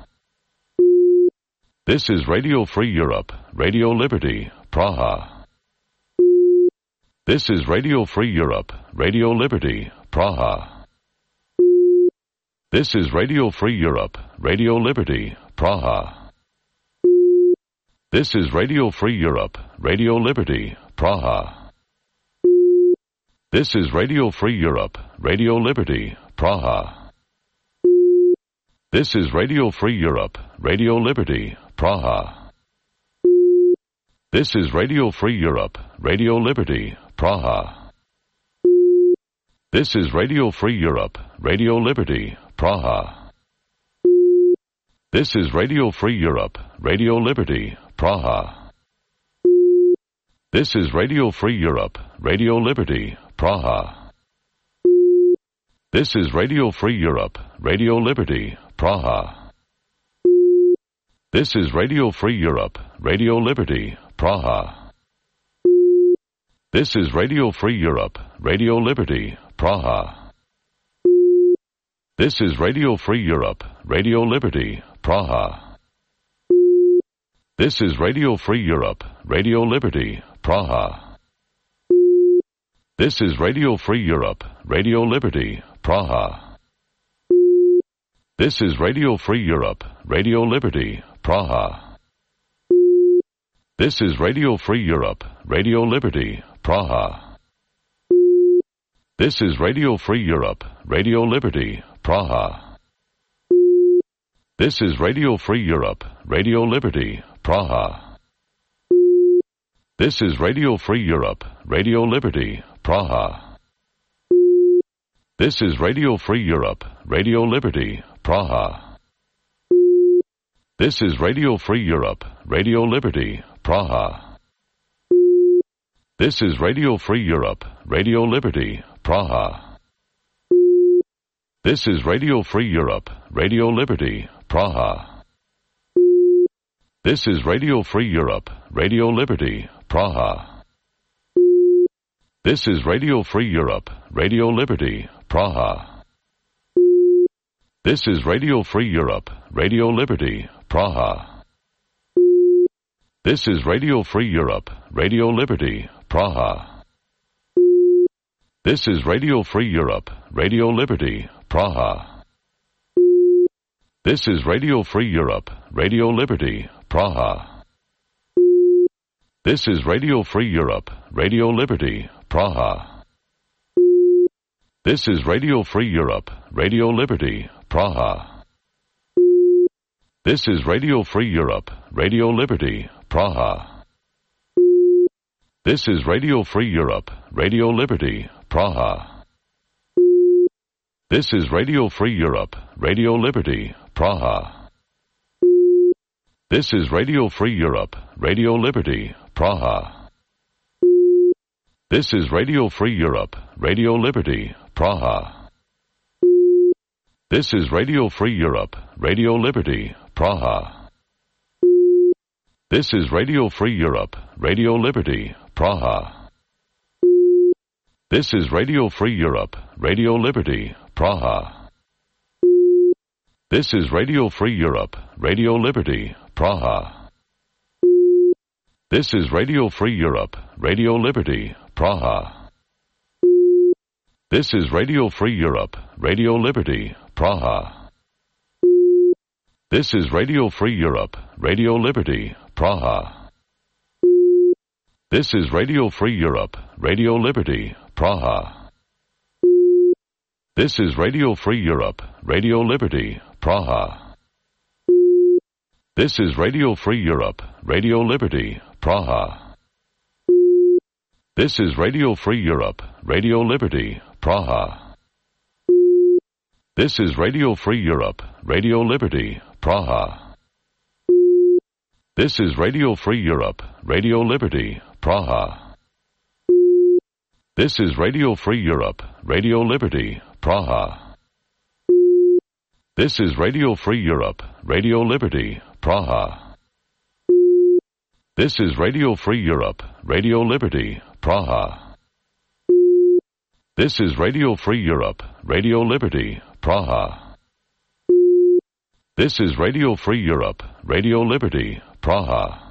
This is Radio Free Europe, Radio Liberty, Praha. This is Radio Free Europe, Radio Liberty, Praha. This is Radio Free Europe, Radio Liberty, Praha. This is Radio Free Europe, Radio Liberty, Praha. This is Radio Free Europe, Radio Liberty, Praha. This is Radio Free Europe, Radio Liberty, Praha. This is Radio Free Europe, Radio Liberty, Praha. This is Radio Free Europe, Radio Liberty, Praha. This is Radio Free Europe, Radio Liberty, Praha. This is Radio Free Europe, Radio Liberty, Praha. This is Radio Free Europe, Radio Liberty, Praha. This is Radio Free Europe, Radio Liberty, Praha. This is Radio Free Europe, Radio Liberty, Praha. This is Radio Free Europe, Radio Liberty, Praha. This is Radio Free Europe, Radio Liberty, Praha. This is Radio Free Europe, Radio Liberty, Praha. This is Radio Free Europe, Radio Liberty, Praha. This is Radio Free Europe, Radio Liberty, Praha. This is Radio Free Europe, Radio Liberty, Praha. This is Radio Free Europe, Radio Liberty, Praha. This is Radio Free Europe, Radio Liberty, Praha. This is Radio Free Europe, Radio Liberty, Praha. This is Radio Free Europe, Radio Liberty, Praha. This is Radio Free Europe, Radio Liberty, Praha. This is Radio Free Europe, Radio Liberty, Praha. This is Radio Free Europe, Radio Liberty, Praha. This is Radio Free Europe, Radio Liberty, Praha. This is Radio Free Europe, Radio Liberty, Praha. This is Radio Free Europe, Radio Liberty, Praha. This is Radio Free Europe, Radio Liberty, Praha. This is Radio Free Europe, Radio Liberty, Praha. This is Radio Free Europe, Radio Liberty, Praha. This is Radio Free Europe, Radio Liberty, Praha. This is Radio Free Europe, Radio Liberty, Praha. This is Radio Free Europe, Radio Liberty, Praha. This is Radio Free Europe, Radio Liberty, Praha. This is Radio Free Europe, Radio Liberty, Praha. This is Radio Free Europe, Radio Liberty, Praha. This is Radio Free Europe, Radio Liberty, Praha. This is Radio Free Europe, Radio Liberty, Praha. This is Radio Free Europe, Radio Liberty, Praha. This is Radio Free Europe, Radio Liberty, Praha. This is Radio Free Europe, Radio Liberty, Praha. This is Radio Free Europe, Radio Liberty, Praha. This is Radio Free Europe, Radio Liberty, Praha. This is Radio Free Europe, Radio Liberty, Praha. This is Radio Free Europe, Radio Liberty, Praha. This is Radio Free Europe, Radio Liberty, Praha. This is Radio Free Europe, Radio Liberty, Praha. This is Radio Free Europe, Radio Liberty, Praha. This is Radio Free Europe, Radio Liberty, Praha. This is Radio Free Europe, Radio Liberty, Praha. This is Radio Free Europe, Radio Liberty, Praha. This is Radio Free Europe, Radio Liberty, Praha. This is Radio Free Europe, Radio Liberty, Praha. This is Radio Free Europe, Radio Liberty, Praha.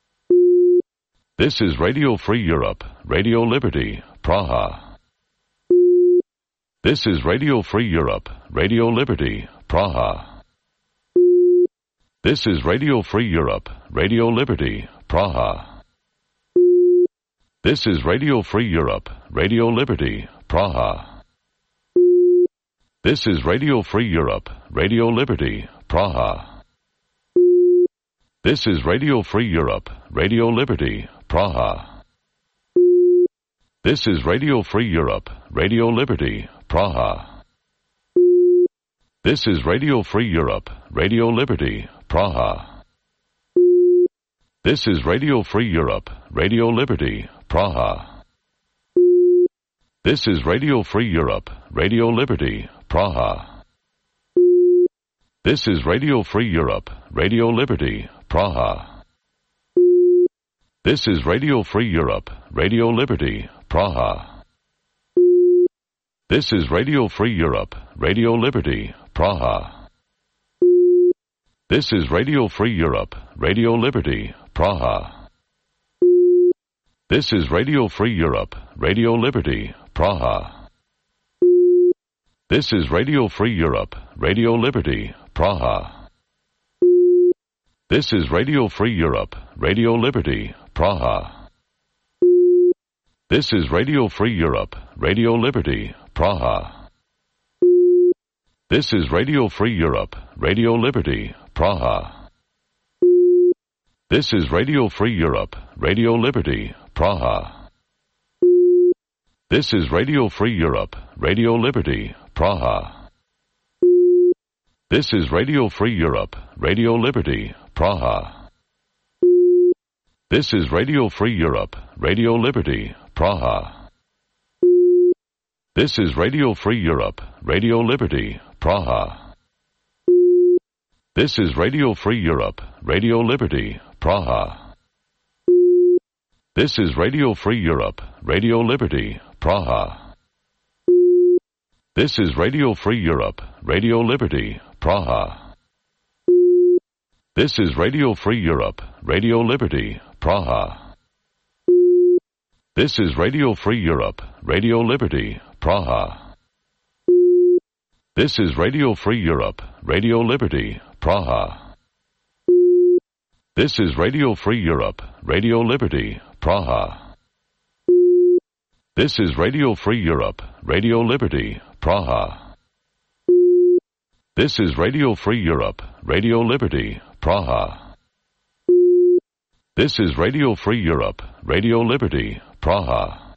This is Radio Free Europe, Radio Liberty, Praha. This is Radio Free Europe, Radio Liberty, Praha. This is Radio Free Europe, Radio Liberty, Praha. This is Radio Free Europe, Radio Liberty, Praha. This is Radio Free Europe, Radio Liberty, Praha. This is Radio Free Europe, Radio Liberty, Praha. This is Radio Free Europe, Radio Liberty, Praha. This is Radio Free Europe, Radio Liberty, Praha. This is Radio Free Europe, Radio Liberty, Praha. This is Radio Free Europe, Radio Liberty, Praha. This is Radio Free Europe, Radio Liberty, Praha. This is Radio Free Europe, Radio Liberty, Praha. This is Radio Free Europe, Radio Liberty, Praha. This is Radio Free Europe, Radio Liberty, Praha. This is Radio Free Europe, Radio Liberty, Praha. This is Radio Free Europe, Radio Liberty, Praha. This is Radio Free Europe, Radio Liberty, Praha. This is Radio Free Europe, Radio Liberty, Praha. This is Radio Free Europe, Radio Liberty, Praha. This is Radio Free Europe, Radio Liberty, Praha. This is Radio Free Europe, Radio Liberty, Praha. This is Radio Free Europe, Radio Liberty, Praha. This is Radio Free Europe, Radio Liberty, Praha. This is Radio Free Europe, Radio Liberty, Praha. This is Radio Free Europe, Radio Liberty, Praha. This is Radio Free Europe, Radio Liberty, Praha. This is Radio Free Europe, Radio Liberty, Praha. This is Radio Free Europe, Radio Liberty, Praha. This is Radio Free Europe, Radio Liberty, Praha. This is Radio Free Europe, Radio Liberty, Praha. This is Radio Free Europe, Radio Liberty, Praha. This is Radio Free Europe, Radio Liberty, Praha. This is Radio Free Europe, Radio Liberty, Praha. This is Radio Free Europe, Radio Liberty, Praha.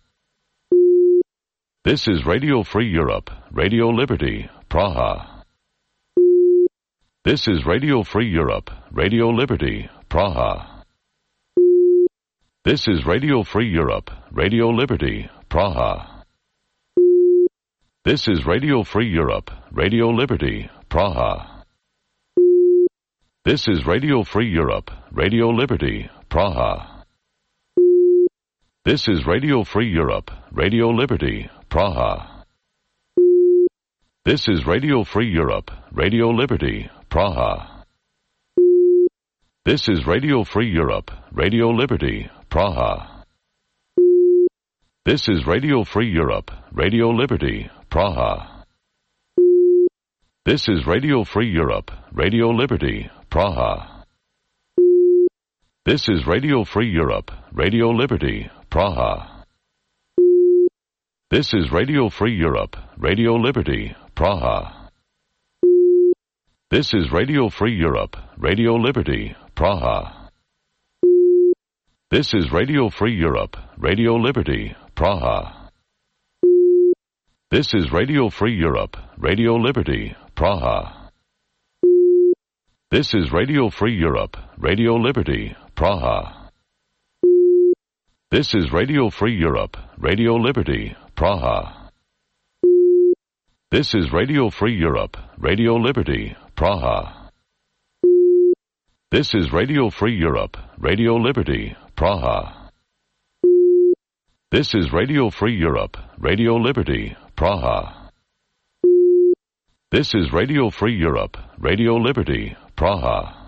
This is Radio Free Europe, Radio Liberty, Praha. This is Radio Free Europe, Radio Liberty, Praha. This is Radio Free Europe, Radio Liberty, Praha. This is Radio Free Europe, Radio Liberty, Praha. This is Radio Free Europe, Radio Liberty, Praha. This is Radio Free Europe, Radio Liberty, Praha. This is Radio Free Europe, Radio Liberty, Praha. This is Radio Free Europe, Radio Liberty, Praha. This is Radio Free Europe, Radio Liberty, Praha. This is Radio Free Europe, Radio Liberty, Praha. This is Radio Free Europe, Radio Liberty, Praha. This is Radio Free Europe, Radio Liberty, Praha. This is Radio Free Europe, Radio Liberty, Praha. This is Radio Free Europe, Radio Liberty, Praha. This is Radio Free Europe, Radio Liberty, Praha. This is Radio Free Europe, Radio Liberty, Praha. This is Radio Free Europe, Radio Liberty, Praha. This is Radio Free Europe, Radio Liberty, Praha. This is Radio Free Europe, Radio Liberty, Praha. This is Radio Free Europe, Radio Liberty, Praha. This is Radio Free Europe, Radio Liberty, Praha.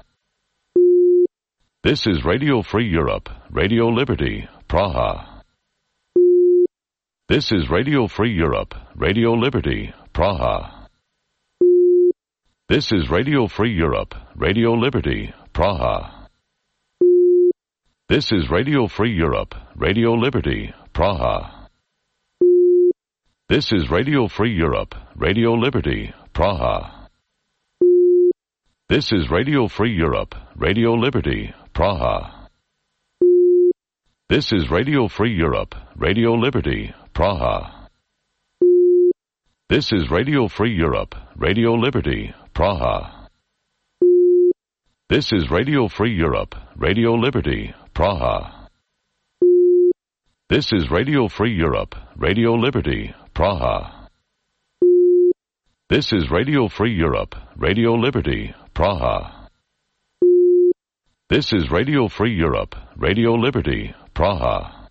This is Radio Free Europe, Radio Liberty, Praha. This is Radio Free Europe, Radio Liberty, Praha. This is Radio Free Europe, Radio Liberty, Praha. This is Radio Free Europe, Radio Liberty, Praha. This is Radio Free Europe, Radio Liberty, Praha. This is Radio Free Europe, Radio Liberty, Praha. This is Radio Free Europe, Radio Liberty, Praha. This is Radio Free Europe, Radio Liberty, Praha. This is Radio Free Europe, Radio Liberty, Praha. This is Radio Free Europe, Radio Liberty, Praha. This is Radio Free Europe, Radio Liberty, Praha. This is Radio Free Europe, Radio Liberty, Praha.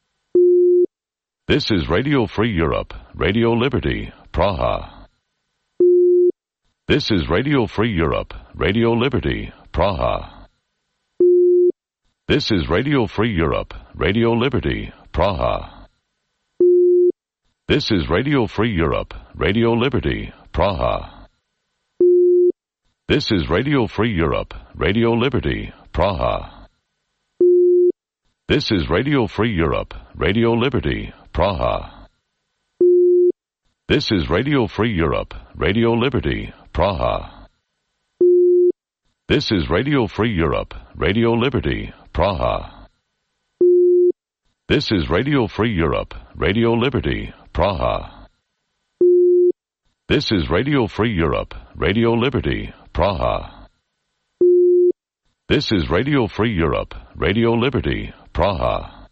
This is Radio Free Europe, Radio Liberty, Praha. This is Radio Free Europe, Radio Liberty, Praha. This is Radio Free Europe, Radio Liberty, Praha. This is Radio Free Europe, Radio Liberty, Praha. This is Radio Free Europe, Radio Liberty, Praha. This is Radio Free Europe, Radio Liberty, Praha. This is Radio Free Europe, Radio Liberty, Praha. This is Radio Free Europe, Radio Liberty, Praha. This is Radio Free Europe, Radio Liberty, Praha. This is Radio Free Europe, Radio Liberty, Praha. This is Radio Free Europe, Radio Liberty, Praha.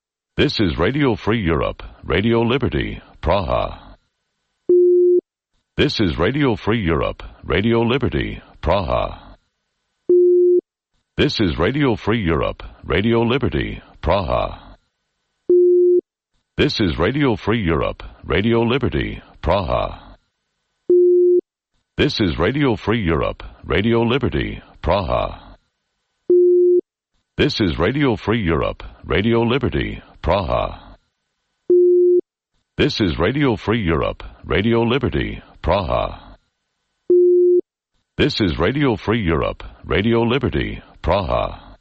This is Radio Free Europe, Radio Liberty, Praha. This is Radio Free Europe, Radio Liberty, Praha. This is Radio Free Europe, Radio Liberty, Praha. This is Radio Free Europe, Radio Liberty, Praha. This is Radio Free Europe, Radio Liberty, Praha. This is Radio Free Europe, Radio Liberty, Praha. This is Radio Free Europe, Radio Liberty, Praha. This is Radio Free Europe, Radio Liberty, Praha.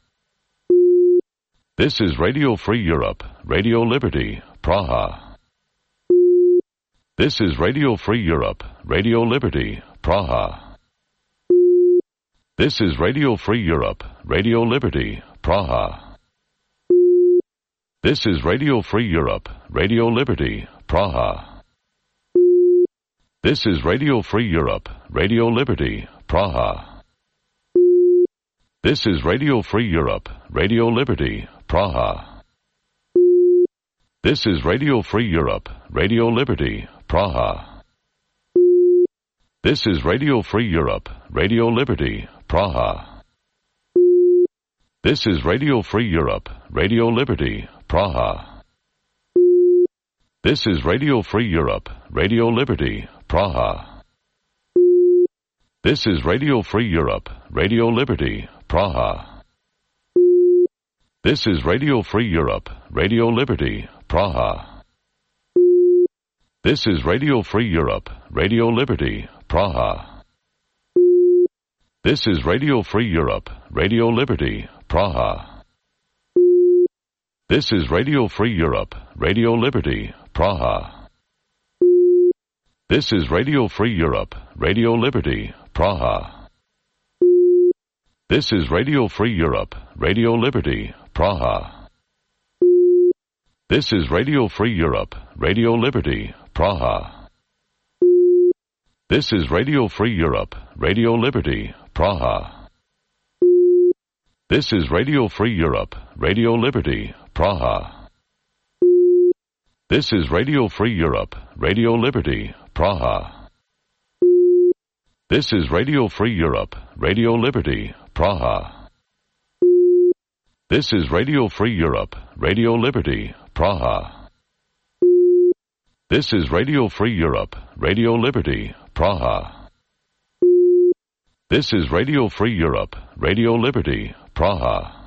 This is Radio Free Europe, Radio Liberty, Praha. This is Radio Free Europe, Radio Liberty, Praha. This is Radio Free Europe, Radio Liberty, Praha. This is Radio Free Europe, Radio Liberty, Praha. This is Radio Free Europe, Radio Liberty, Praha. This is Radio Free Europe, Radio Liberty, Praha. This is Radio Free Europe, Radio Liberty, Praha. This is Radio Free Europe, Radio Liberty, Praha. This is Radio Free Europe, Radio Liberty, Praha. This is Radio Free Europe, Radio Liberty, Praha. This is Radio Free Europe, Radio Liberty, Praha. This is Radio Free Europe, Radio Liberty, Praha. This is Radio Free Europe, Radio Liberty, Praha. This is Radio Free Europe, Radio Liberty, Praha. This is Radio Free Europe, Radio Liberty, Praha. This is Radio Free Europe, Radio Liberty, Praha. This is Radio Free Europe, Radio Liberty, Praha. This is Radio Free Europe, Radio Liberty, Praha. This is Radio Free Europe, Radio Liberty, Praha. This is Radio Free Europe, Radio Liberty, Praha. This is Radio Free Europe, Radio Liberty, Praha. This is Radio Free Europe, Radio Liberty, Praha. This is Radio Free Europe, Radio Liberty, Praha. This is Radio Free Europe, Radio Liberty, Praha. This is Radio Free Europe, Radio Liberty, Praha.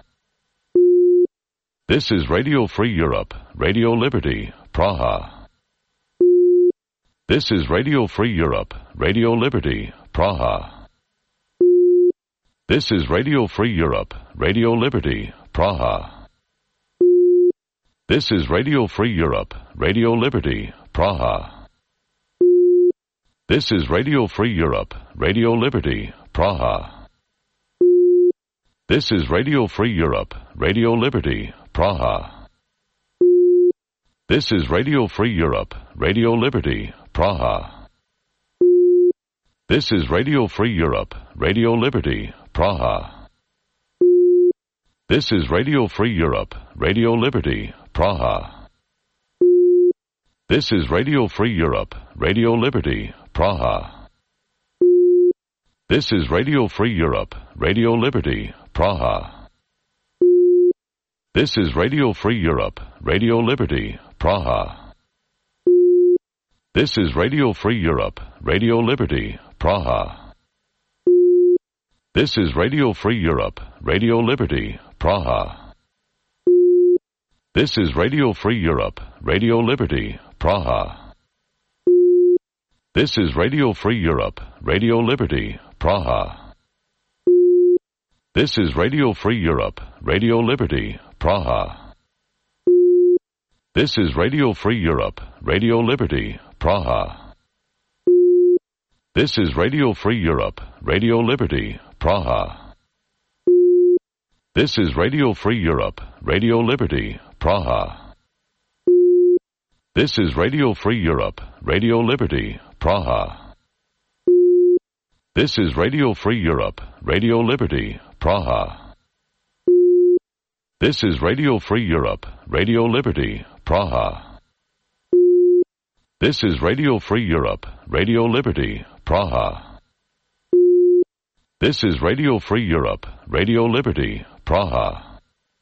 This is Radio Free Europe, Radio Liberty, Praha. This is Radio Free Europe, Radio Liberty, Praha. This is Radio Free Europe, Radio Liberty, Praha. This is Radio Free Europe, Radio Liberty, Praha. This is Radio Free Europe, Radio Liberty, Praha. This is Radio Free Europe, Radio Liberty, Praha. This is Radio Free Europe, Radio Liberty, Praha. This is Radio Free Europe, Radio Liberty, Praha. This is Radio Free Europe, Radio Liberty, Praha. This is Radio Free Europe, Radio Liberty, Praha. This is Radio Free Europe, Radio Liberty, Praha. This is Radio Free Europe, Radio Liberty, Praha. This is Radio Free Europe, Radio Liberty, Praha. This is Radio Free Europe, Radio Liberty, Praha. This is Radio Free Europe, Radio Liberty, Praha. This is Radio Free Europe, Radio Liberty, Praha. This is Radio Free Europe, Radio Liberty, Praha. This is Radio Free Europe, Radio Liberty, Praha. This is Radio Free Europe, Radio Liberty, Praha. This is Radio Free Europe, Radio Liberty, Praha. This is Radio Free Europe, Radio Liberty, Praha. This is Radio Free Europe, Radio Liberty, Praha. This is Radio Free Europe, Radio Liberty, Praha. This is Radio Free Europe, Radio Liberty, Praha. This is Radio Free Europe, Radio Liberty, Praha.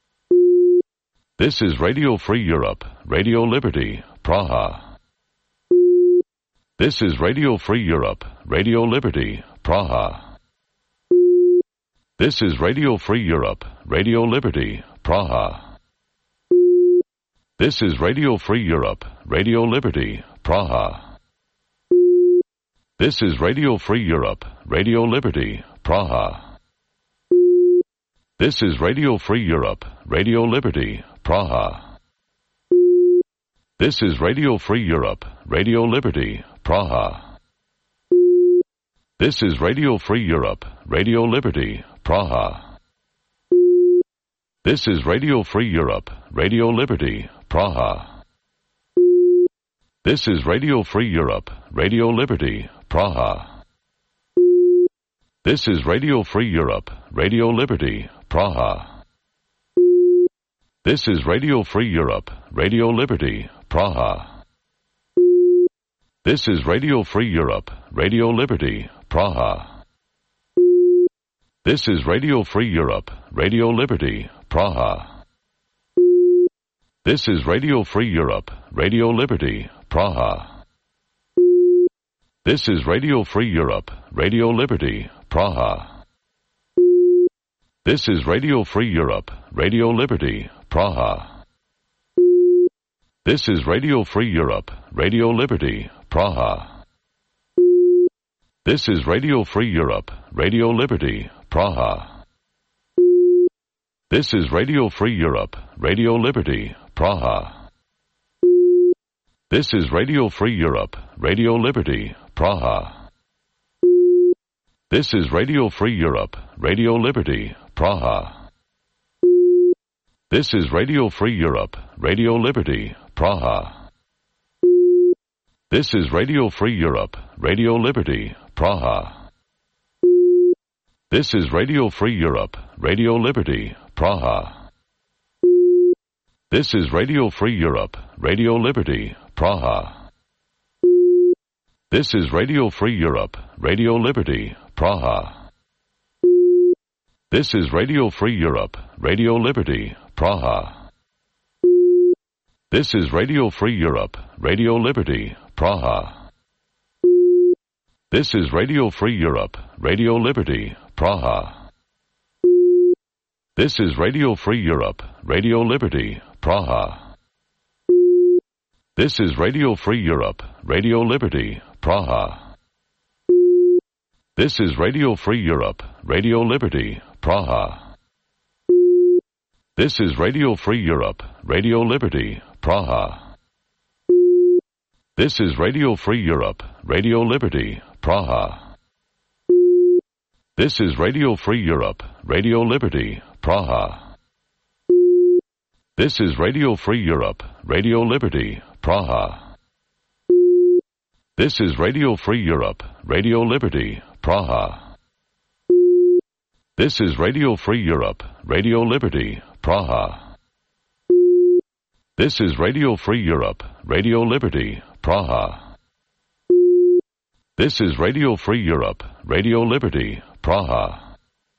This is Radio Free Europe, Radio Liberty, Praha. This is Radio Free Europe, Radio Liberty, Praha. This is Radio Free Europe, Radio Liberty, Praha. This is Radio Free Europe, Radio Liberty, Praha. This is Radio Free Europe, Radio Liberty, Praha. This is Radio Free Europe, Radio Liberty, Praha. This is Radio Free Europe, Radio Liberty, Praha. This is Radio Free Europe, Radio Liberty, Praha. This is Radio Free Europe, Radio Liberty, Praha. This is Radio Free Europe, Radio Liberty, Praha. This is Radio Free Europe, Radio Liberty, Praha. This is Radio Free Europe, Radio Liberty, Praha. This is Radio Free Europe, Radio Liberty, Praha. This is Radio Free Europe, Radio Liberty, Praha. This is Radio Free Europe, Radio Liberty, Praha. This is Radio Free Europe, Radio Liberty, Praha. This is Radio Free Europe, Radio Liberty, Praha. This is Radio Free Europe, Radio Liberty, Praha. This is Radio Free Europe, Radio Liberty, Praha. This is Radio Free Europe, Radio Liberty, Praha. This is Radio Free Europe, Radio Liberty, Praha. This is Radio Free Europe, Radio Liberty, Praha. This is Radio Free Europe, Radio Liberty, Praha. This is Radio Free Europe, Radio Liberty, Praha. This is Radio Free Europe, Radio Liberty, Praha. This is Radio Free Europe, Radio Liberty, Praha. This is Radio Free Europe, Radio Liberty, Praha. This is Radio Free Europe, Radio Liberty, Praha. This is Radio Free Europe, Radio Liberty, Praha. This is Radio Free Europe, Radio Liberty, Praha. This is Radio Free Europe, Radio Liberty, Praha. This is Radio Free Europe, Radio Liberty, Praha. This is Radio Free Europe, Radio Liberty, Praha. This is Radio Free Europe, Radio Liberty, Praha. This is Radio Free Europe, Radio Liberty, Praha. This is Radio Free Europe, Radio Liberty, Praha. This is Radio Free Europe, Radio Liberty, Praha. This is Radio Free Europe, Radio Liberty, Praha. This is Radio Free Europe, Radio Liberty, Praha. This is Radio Free Europe, Radio Liberty, Praha. This is Radio Free Europe, Radio Liberty, Praha.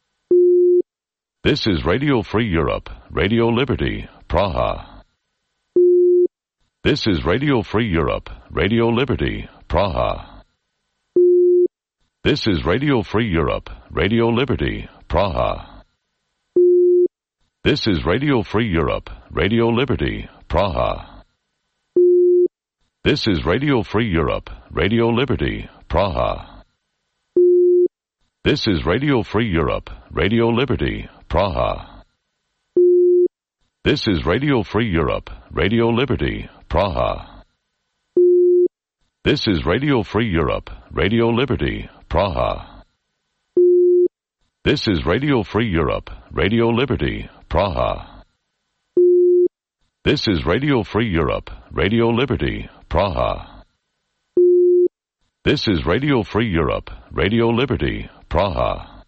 This is Radio Free Europe, Radio Liberty, Praha. This is Radio Free Europe, Radio Liberty, Praha. This is Radio Free Europe, Radio Liberty, Praha. This is Radio Free Europe, Radio Liberty, Praha. This is Radio Free Europe, Radio Liberty, Praha. This is Radio Free Europe, Radio Liberty, Praha. This is Radio Free Europe, Radio Liberty, Praha. This is Radio Free Europe, Radio Liberty, Praha. This is Radio Free Europe, Radio Liberty, Praha. This is Radio Free Europe, Radio Liberty, Praha. This is Radio Free Europe, Radio Liberty, Praha.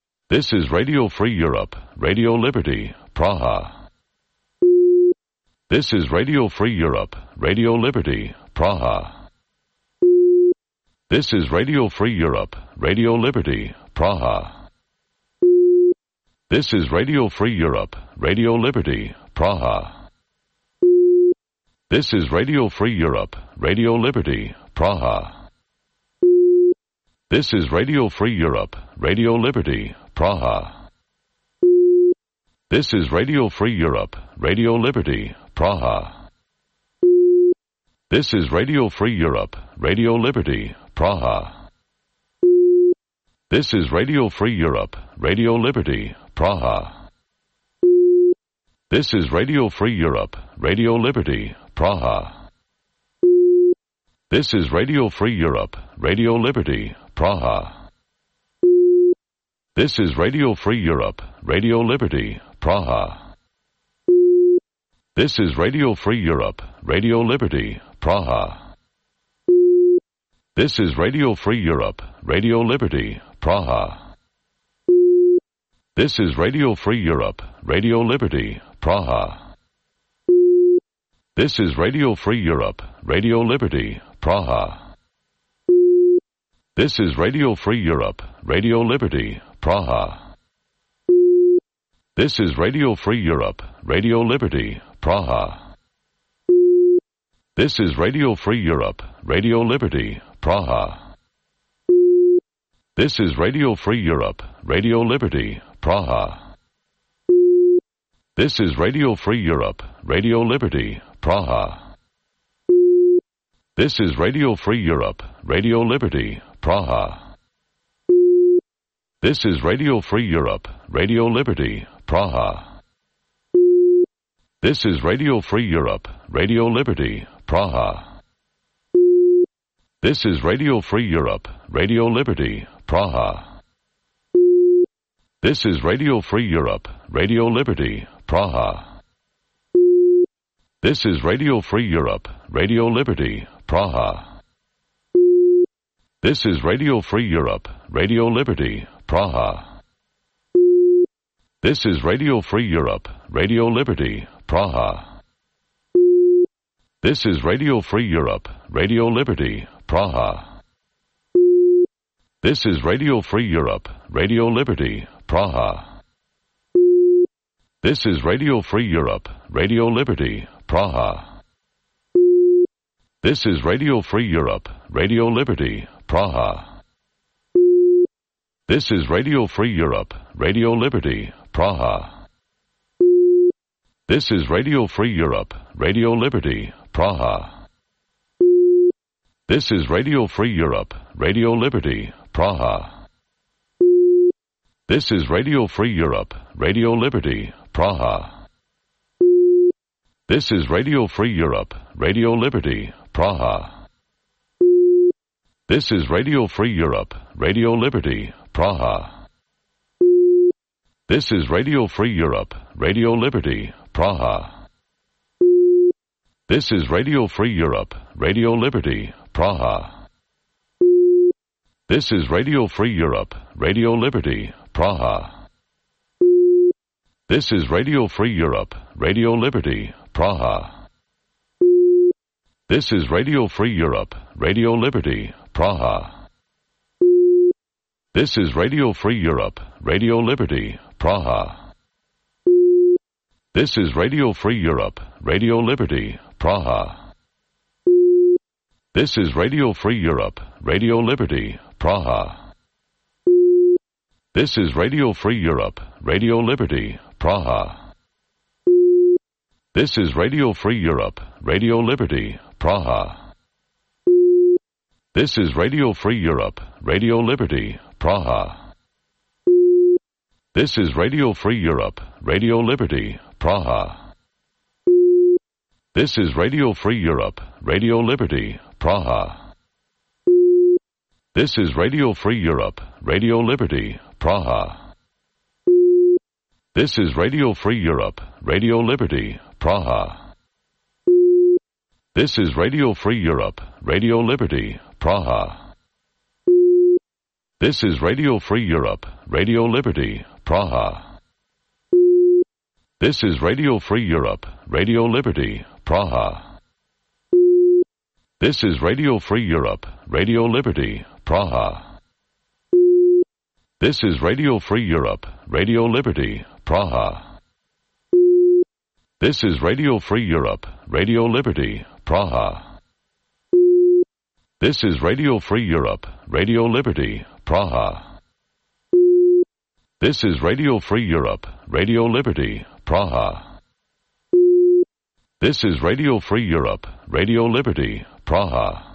This is Radio Free Europe, Radio Liberty, Praha. This is Radio Free Europe, Radio Liberty, Praha. This is Radio Free Europe, Radio Liberty, Praha. This is Radio Free Europe, Radio Liberty, Praha. This is Radio Free Europe, Radio Liberty, Praha. This is Radio Free Europe, Radio Liberty, Praha. This is Radio Free Europe, Radio Liberty, Praha. This is Radio Free Europe, Radio Liberty, Praha. This is Radio Free Europe, Radio Liberty, Praha. This is Radio Free Europe, Radio Liberty, Praha. This is Radio Free Europe, Radio Liberty, Praha. This is Radio Free Europe, Radio Liberty, Praha. This is Radio Free Europe, Radio Liberty, Praha. This is Radio Free Europe, Radio Liberty, Praha. This is Radio Free Europe, Radio Liberty, Praha. This is Radio Free Europe, Radio Liberty, Praha. This is Radio Free Europe, Radio Liberty, Praha. This is Radio Free Europe, Radio Liberty, Praha. This is Radio Free Europe, Radio Liberty, Praha. This is Radio Free Europe, Radio Liberty, Praha. This is Radio Free Europe, Radio Liberty, Praha. This is Radio Free Europe, Radio Liberty, Praha. This is Radio Free Europe, Radio Liberty, Praha. This is Radio Free Europe, Radio Liberty, Praha. This is Radio Free Europe, Radio Liberty, Praha. This is Radio Free Europe, Radio Liberty, Praha. This is Radio Free Europe, Radio Liberty, Praha. This is Radio Free Europe, Radio Liberty, Praha. This is Radio Free Europe, Radio Liberty, Praha. This is Radio Free Europe, Radio Liberty, Praha. This is Radio Free Europe, Radio Liberty, Praha. This is Radio Free Europe, Radio Liberty, Praha. This is Radio Free Europe, Radio Liberty, Praha. This is Radio Free Europe, Radio Liberty, Praha. This is Radio Free Europe, Radio Liberty, Praha. This is Radio Free Europe, Radio Liberty, Praha. This is Radio Free Europe, Radio Liberty, Praha. This is Radio Free Europe, Radio Liberty, Praha. This is Radio Free Europe, Radio Liberty, Praha. This is Radio Free Europe, Radio Liberty, Praha. This is Radio Free Europe, Radio Liberty, Praha. This is Radio Free Europe, Radio Liberty, Praha. This is Radio Free Europe, Radio Liberty, Praha. This is Radio Free Europe, Radio Liberty, Praha. This is Radio Free Europe, Radio Liberty, Praha. This is Radio Free Europe, Radio Liberty, Praha. This is Radio Free Europe, Radio Liberty, Praha. This is Radio Free Europe, Radio Liberty, Praha. This is Radio Free Europe, Radio Liberty, Praha. This is Radio Free Europe, Radio Liberty, Praha. This is Radio Free Europe, Radio Liberty, Praha. This is Radio Free Europe, Radio Liberty, Praha. This is Radio Free Europe, Radio Liberty, Praha. This is Radio Free Europe, Radio Liberty, Praha. This is Radio Free Europe, Radio Liberty, Praha. This is Radio Free Europe, Radio Liberty, Praha. This is Radio Free Europe, Radio Liberty, Praha. This is Radio Free Europe, Radio Liberty, Praha. This is Radio Free Europe, Radio Liberty, Praha. This is Radio Free Europe, Radio Liberty, Praha. This is Radio Free Europe, Radio Liberty, Praha. This is Radio Free Europe, Radio Liberty, Praha. This is Radio Free Europe, Radio Liberty, Praha.